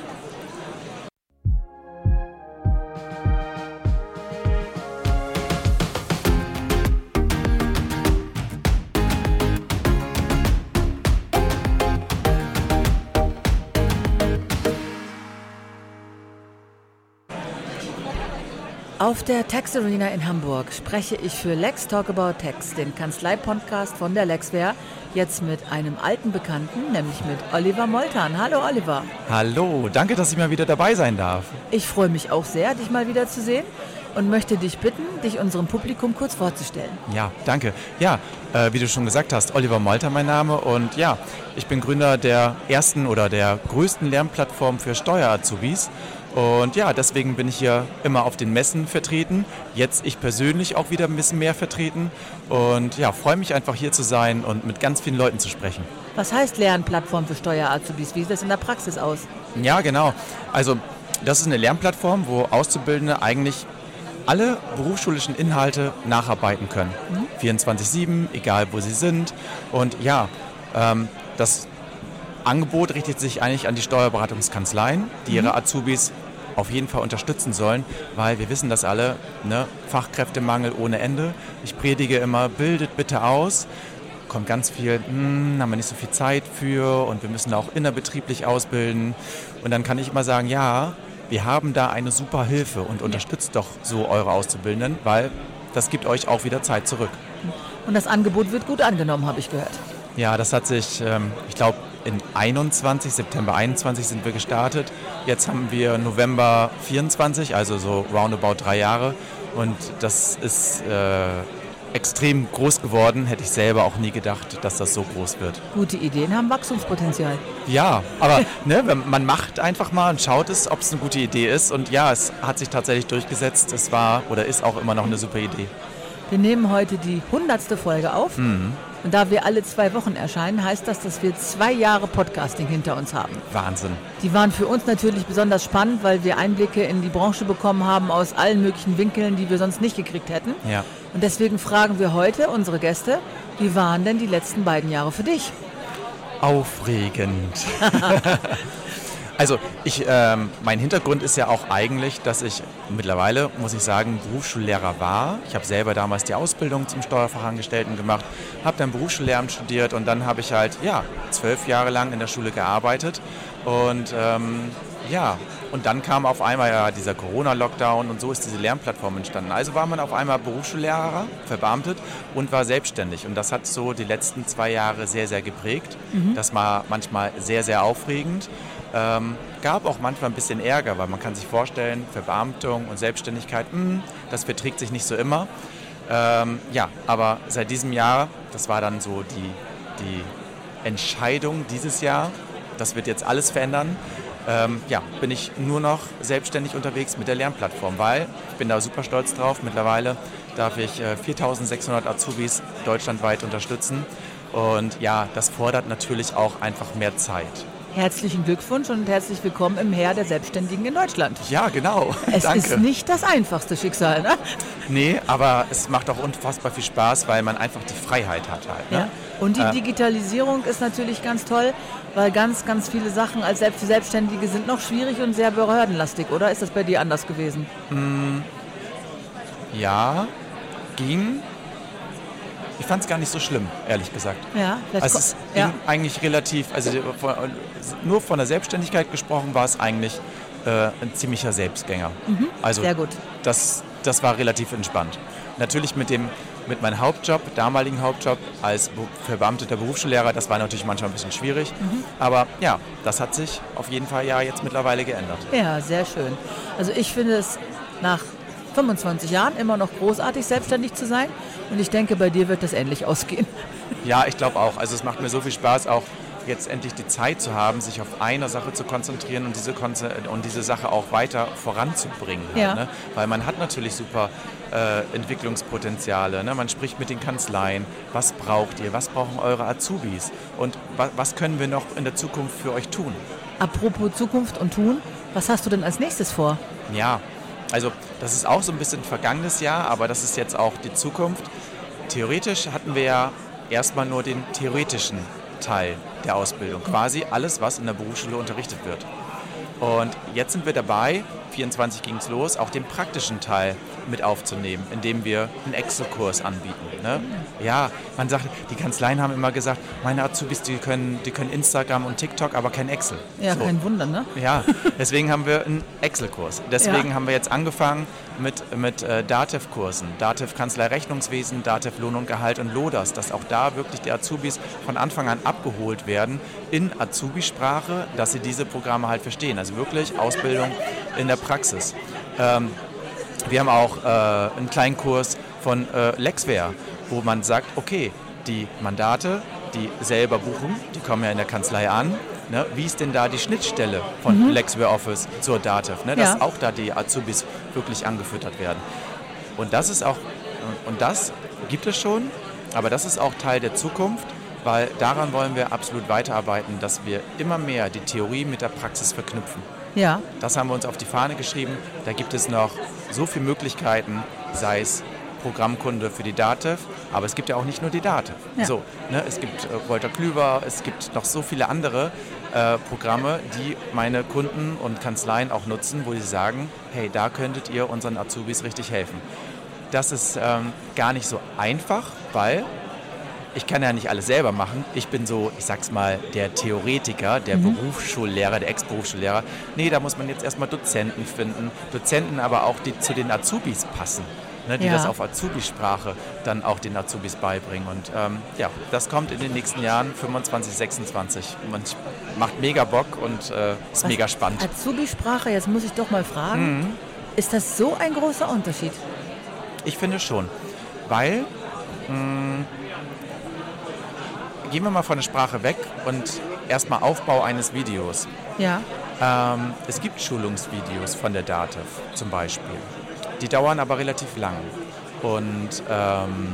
Auf der Tax Arena in Hamburg spreche ich für Lex Talk About Tax, den Kanzlei-Podcast von der Lexware, jetzt mit einem alten Bekannten, nämlich mit Oliver Moltan. Hallo Oliver. Hallo, danke, dass ich mal wieder dabei sein darf. Ich freue mich auch sehr, dich mal wieder zu sehen und möchte dich bitten, dich unserem Publikum kurz vorzustellen. Ja, danke. Ja, äh, wie du schon gesagt hast, Oliver Moltan mein Name und ja, ich bin Gründer der ersten oder der größten Lernplattform für Steuer-Azubis. Und ja, deswegen bin ich hier immer auf den Messen vertreten. Jetzt ich persönlich auch wieder ein bisschen mehr vertreten. Und ja, freue mich einfach hier zu sein und mit ganz vielen Leuten zu sprechen. Was heißt Lernplattform für Steuer-Azubis? Wie sieht das in der Praxis aus? Ja, genau. Also das ist eine Lernplattform, wo Auszubildende eigentlich alle berufsschulischen Inhalte nacharbeiten können. Mhm. vierundzwanzig sieben, egal wo sie sind. Und ja, ähm, das Angebot richtet sich eigentlich an die Steuerberatungskanzleien, die ihre Azubis auf jeden Fall unterstützen sollen, weil wir wissen das alle, ne? Fachkräftemangel ohne Ende. Ich predige immer, bildet bitte aus. Kommt ganz viel, hm, haben wir nicht so viel Zeit für und wir müssen auch innerbetrieblich ausbilden. Und dann kann ich immer sagen, ja, wir haben da eine super Hilfe und unterstützt doch so eure Auszubildenden, weil das gibt euch auch wieder Zeit zurück. Und das Angebot wird gut angenommen, habe ich gehört. Ja, das hat sich, ähm, ich glaube, in einundzwanzig, September einundzwanzig sind wir gestartet. Jetzt haben wir November vierundzwanzig, also so roundabout drei Jahre. Und das ist äh, extrem groß geworden. Hätte ich selber auch nie gedacht, dass das so groß wird. Gute Ideen haben Wachstumspotenzial. Ja, aber ne, man macht einfach mal und schaut es, ob es eine gute Idee ist. Und ja, es hat sich tatsächlich durchgesetzt. Es war oder ist auch immer noch eine super Idee. Wir nehmen heute die hundertste Folge auf. Mhm. Und da wir alle zwei Wochen erscheinen, heißt das, dass wir zwei Jahre Podcasting hinter uns haben. Wahnsinn. Die waren für uns natürlich besonders spannend, weil wir Einblicke in die Branche bekommen haben aus allen möglichen Winkeln, die wir sonst nicht gekriegt hätten. Ja. Und deswegen fragen wir heute unsere Gäste, wie waren denn die letzten beiden Jahre für dich? Aufregend. Also ich, ähm, mein Hintergrund ist ja auch eigentlich, dass ich mittlerweile, muss ich sagen, Berufsschullehrer war. Ich habe selber damals die Ausbildung zum Steuerfachangestellten gemacht, habe dann Berufsschullehramt studiert und dann habe ich halt, ja, zwölf Jahre lang in der Schule gearbeitet und ähm, ja, und dann kam auf einmal ja dieser Corona-Lockdown und so ist diese Lernplattform entstanden. Also war man auf einmal Berufsschullehrer, verbeamtet und war selbstständig. Und das hat so die letzten zwei Jahre sehr, sehr geprägt. Mhm. Das war manchmal sehr, sehr aufregend. Ähm, gab auch manchmal ein bisschen Ärger, weil man kann sich vorstellen, Verbeamtung und Selbstständigkeit, mh, das verträgt sich nicht so immer. Ähm, ja, aber seit diesem Jahr, das war dann so die, die Entscheidung dieses Jahr, das wird jetzt alles verändern. Ähm, ja, bin ich nur noch selbstständig unterwegs mit der Lernplattform, weil ich bin da super stolz drauf. Mittlerweile darf ich äh, viertausendsechshundert Azubis deutschlandweit unterstützen und ja, das fordert natürlich auch einfach mehr Zeit. Herzlichen Glückwunsch und herzlich willkommen im Heer der Selbstständigen in Deutschland. Ja, genau. Es Danke. Ist nicht das einfachste Schicksal, ne? Nee, aber es macht auch unfassbar viel Spaß, weil man einfach die Freiheit hat halt. Ne? Ja. Und die äh, Digitalisierung ist natürlich ganz toll, weil ganz, ganz viele Sachen als Selbst- Selbstständige sind noch schwierig und sehr behördenlastig, oder? Ist das bei dir anders gewesen? Mh, ja, ging. Ich fand es gar nicht so schlimm, ehrlich gesagt. Ja, also es ging ja. eigentlich relativ, also nur von der Selbstständigkeit gesprochen, war es eigentlich äh, ein ziemlicher Selbstgänger. Mhm, also sehr gut. Das, das war relativ entspannt. Natürlich mit dem mit meinem Hauptjob, damaligen Hauptjob als verbeamteter Berufsschullehrer, das war natürlich manchmal ein bisschen schwierig. Mhm. Aber ja, das hat sich auf jeden Fall ja jetzt mittlerweile geändert. Ja, sehr schön. Also ich finde es nach fünfundzwanzig Jahren immer noch großartig, selbstständig zu sein. Und ich denke, bei dir wird das ähnlich ausgehen. Ja, ich glaube auch. Also es macht mir so viel Spaß, auch jetzt endlich die Zeit zu haben, sich auf eine Sache zu konzentrieren und diese, Konze- und diese Sache auch weiter voranzubringen. Halt, Ja. ne? Weil man hat natürlich super äh, Entwicklungspotenziale. Ne? Man spricht mit den Kanzleien. Was braucht ihr? Was brauchen eure Azubis? Und wa- was können wir noch in der Zukunft für euch tun? Apropos Zukunft und Tun, was hast du denn als nächstes vor? Ja, also das ist auch so ein bisschen vergangenes Jahr, aber das ist jetzt auch die Zukunft. Theoretisch hatten wir ja erstmal nur den theoretischen Teil der Ausbildung, quasi alles, was in der Berufsschule unterrichtet wird. Und jetzt sind wir dabei, vierundzwanzig ging es los, auch den praktischen Teil mit aufzunehmen, indem wir einen Excel-Kurs anbieten. Ne? Ja, man sagt, die Kanzleien haben immer gesagt, meine Azubis, die können, die können Instagram und TikTok, aber kein Excel. Ja, So. kein Wunder, ne? Ja, deswegen haben wir einen Excel-Kurs. Deswegen Ja. haben wir jetzt angefangen mit, mit äh, DATEV-Kursen. DATEV Kanzlei Rechnungswesen, DATEV Lohn und Gehalt und LODAS, dass auch da wirklich die Azubis von Anfang an abgeholt werden in Azubisprache, dass sie diese Programme halt verstehen. Also wirklich Ausbildung in der Praxis. Ähm, wir haben auch äh, einen kleinen Kurs von äh, Lexware, wo man sagt, okay, die Mandate, die selber buchen, die kommen ja in der Kanzlei an. Ne? Wie ist denn da die Schnittstelle von Mhm. Lexware Office zur DATEV? Ne? Dass Ja. auch da die Azubis wirklich angefüttert werden. Und das ist auch, und das gibt es schon, aber das ist auch Teil der Zukunft, weil daran wollen wir absolut weiterarbeiten, dass wir immer mehr die Theorie mit der Praxis verknüpfen. Ja. Das haben wir uns auf die Fahne geschrieben. Da gibt es noch so viele Möglichkeiten, sei es Programmkunde für die DATEV, aber es gibt ja auch nicht nur die DATEV. Ja. So, ne, es gibt äh, Wolter Klüver, es gibt noch so viele andere äh, Programme, die meine Kunden und Kanzleien auch nutzen, wo sie sagen, hey, da könntet ihr unseren Azubis richtig helfen. Das ist ähm, gar nicht so einfach, weil ich kann ja nicht alles selber machen. Ich bin so, ich sag's mal, der Theoretiker, der Mhm. Berufsschullehrer, der Ex-Berufsschullehrer. Nee, da muss man jetzt erstmal Dozenten finden. Dozenten aber auch, die zu den Azubis passen. Ne, die Ja. das auf Azubisprache dann auch den Azubis beibringen. Und ähm, ja, das kommt in den nächsten Jahren, fünfundzwanzig, sechsundzwanzig. Und macht mega Bock und äh, ist Was- mega spannend. Azubisprache, jetzt muss ich doch mal fragen, Mhm. ist das so ein großer Unterschied? Ich finde schon, weil mh, gehen wir mal von der Sprache weg und erstmal Aufbau eines Videos. Ja. Ähm, es gibt Schulungsvideos von der DATEV zum Beispiel. Die dauern aber relativ lang. Und ähm,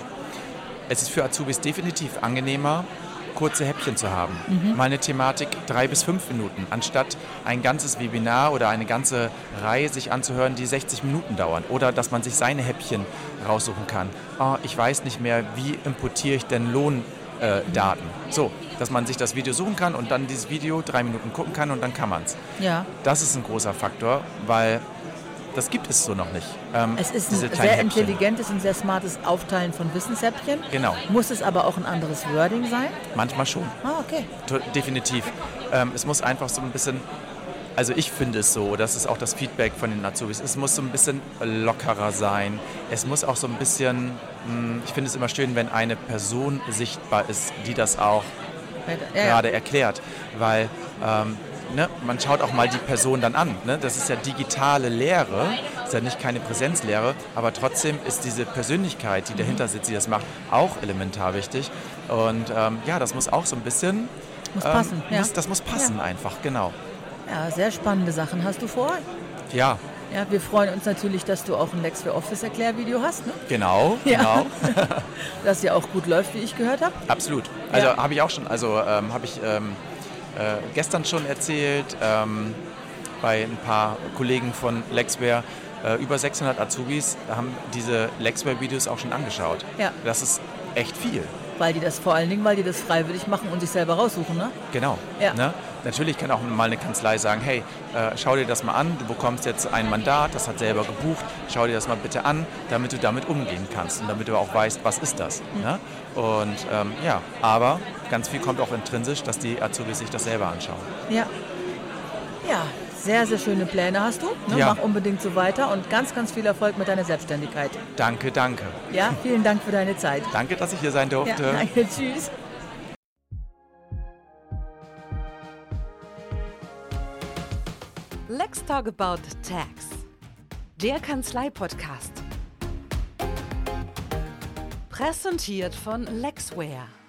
es ist für Azubis definitiv angenehmer, kurze Häppchen zu haben. Mhm. Mal eine Thematik drei bis fünf Minuten, anstatt ein ganzes Webinar oder eine ganze Reihe sich anzuhören, die sechzig Minuten dauern. Oder dass man sich seine Häppchen raussuchen kann. Oh, ich weiß nicht mehr, wie importiere ich denn Lohndaten? So, dass man sich das Video suchen kann und dann dieses Video drei Minuten gucken kann und dann kann man es. Ja. Das ist ein großer Faktor, weil das gibt es so noch nicht. Ähm, Es ist diese ein kleinen sehr Häppchen. intelligentes und sehr smartes Aufteilen von Wissenshäppchen. Genau. Muss es aber auch ein anderes Wording sein? Manchmal schon. Ah, okay. To- Definitiv. Ähm, es muss einfach so ein bisschen, also ich finde es so, das ist auch das Feedback von den Azubis, es muss so ein bisschen lockerer sein. Es muss auch so ein bisschen, mh, ich finde es immer schön, wenn eine Person sichtbar ist, die das auch Ja, ja. gerade erklärt. Weil ähm, ne, man schaut auch mal die Person dann an. Ne? Das ist ja digitale Lehre, ist ja nicht keine Präsenzlehre, aber trotzdem ist diese Persönlichkeit, die dahinter sitzt, die das macht, auch elementar wichtig. Und ähm, ja, das muss auch so ein bisschen... Muss ähm, passen, ja. Muss, das muss passen Ja. einfach, genau. Ja, sehr spannende Sachen hast du vor. Ja, Ja, wir freuen uns natürlich, dass du auch ein Lexware Office Erklärvideo hast, ne? genau, Ja. genau. Das ja auch gut läuft, wie ich gehört habe. Absolut. Also Ja. habe ich auch schon, also ähm, habe ich ähm, äh, gestern schon erzählt, ähm, bei ein paar Kollegen von Lexware, äh, über sechshundert Azubis haben diese Lexware-Videos auch schon angeschaut. Ja. Das ist echt viel. Weil die das vor allen Dingen, weil die das freiwillig machen und sich selber raussuchen, ne? Genau. Ja. Ne? Natürlich kann auch mal eine Kanzlei sagen, hey, äh, schau dir das mal an, du bekommst jetzt ein Mandat, das hat selber gebucht, schau dir das mal bitte an, damit du damit umgehen kannst und damit du auch weißt, was ist das. Mhm. Ne? Und ähm, ja, aber ganz viel kommt auch intrinsisch, dass die Azubis sich das selber anschauen. Ja. Ja, sehr, sehr schöne Pläne hast du. Ne? Ja. Mach unbedingt so weiter und ganz, ganz viel Erfolg mit deiner Selbstständigkeit. Danke, danke. Ja, vielen Dank für deine Zeit. Danke, dass ich hier sein durfte. Ja, danke, tschüss. Let's Talk About Tax. Der Kanzlei-Podcast. Präsentiert von Lexware.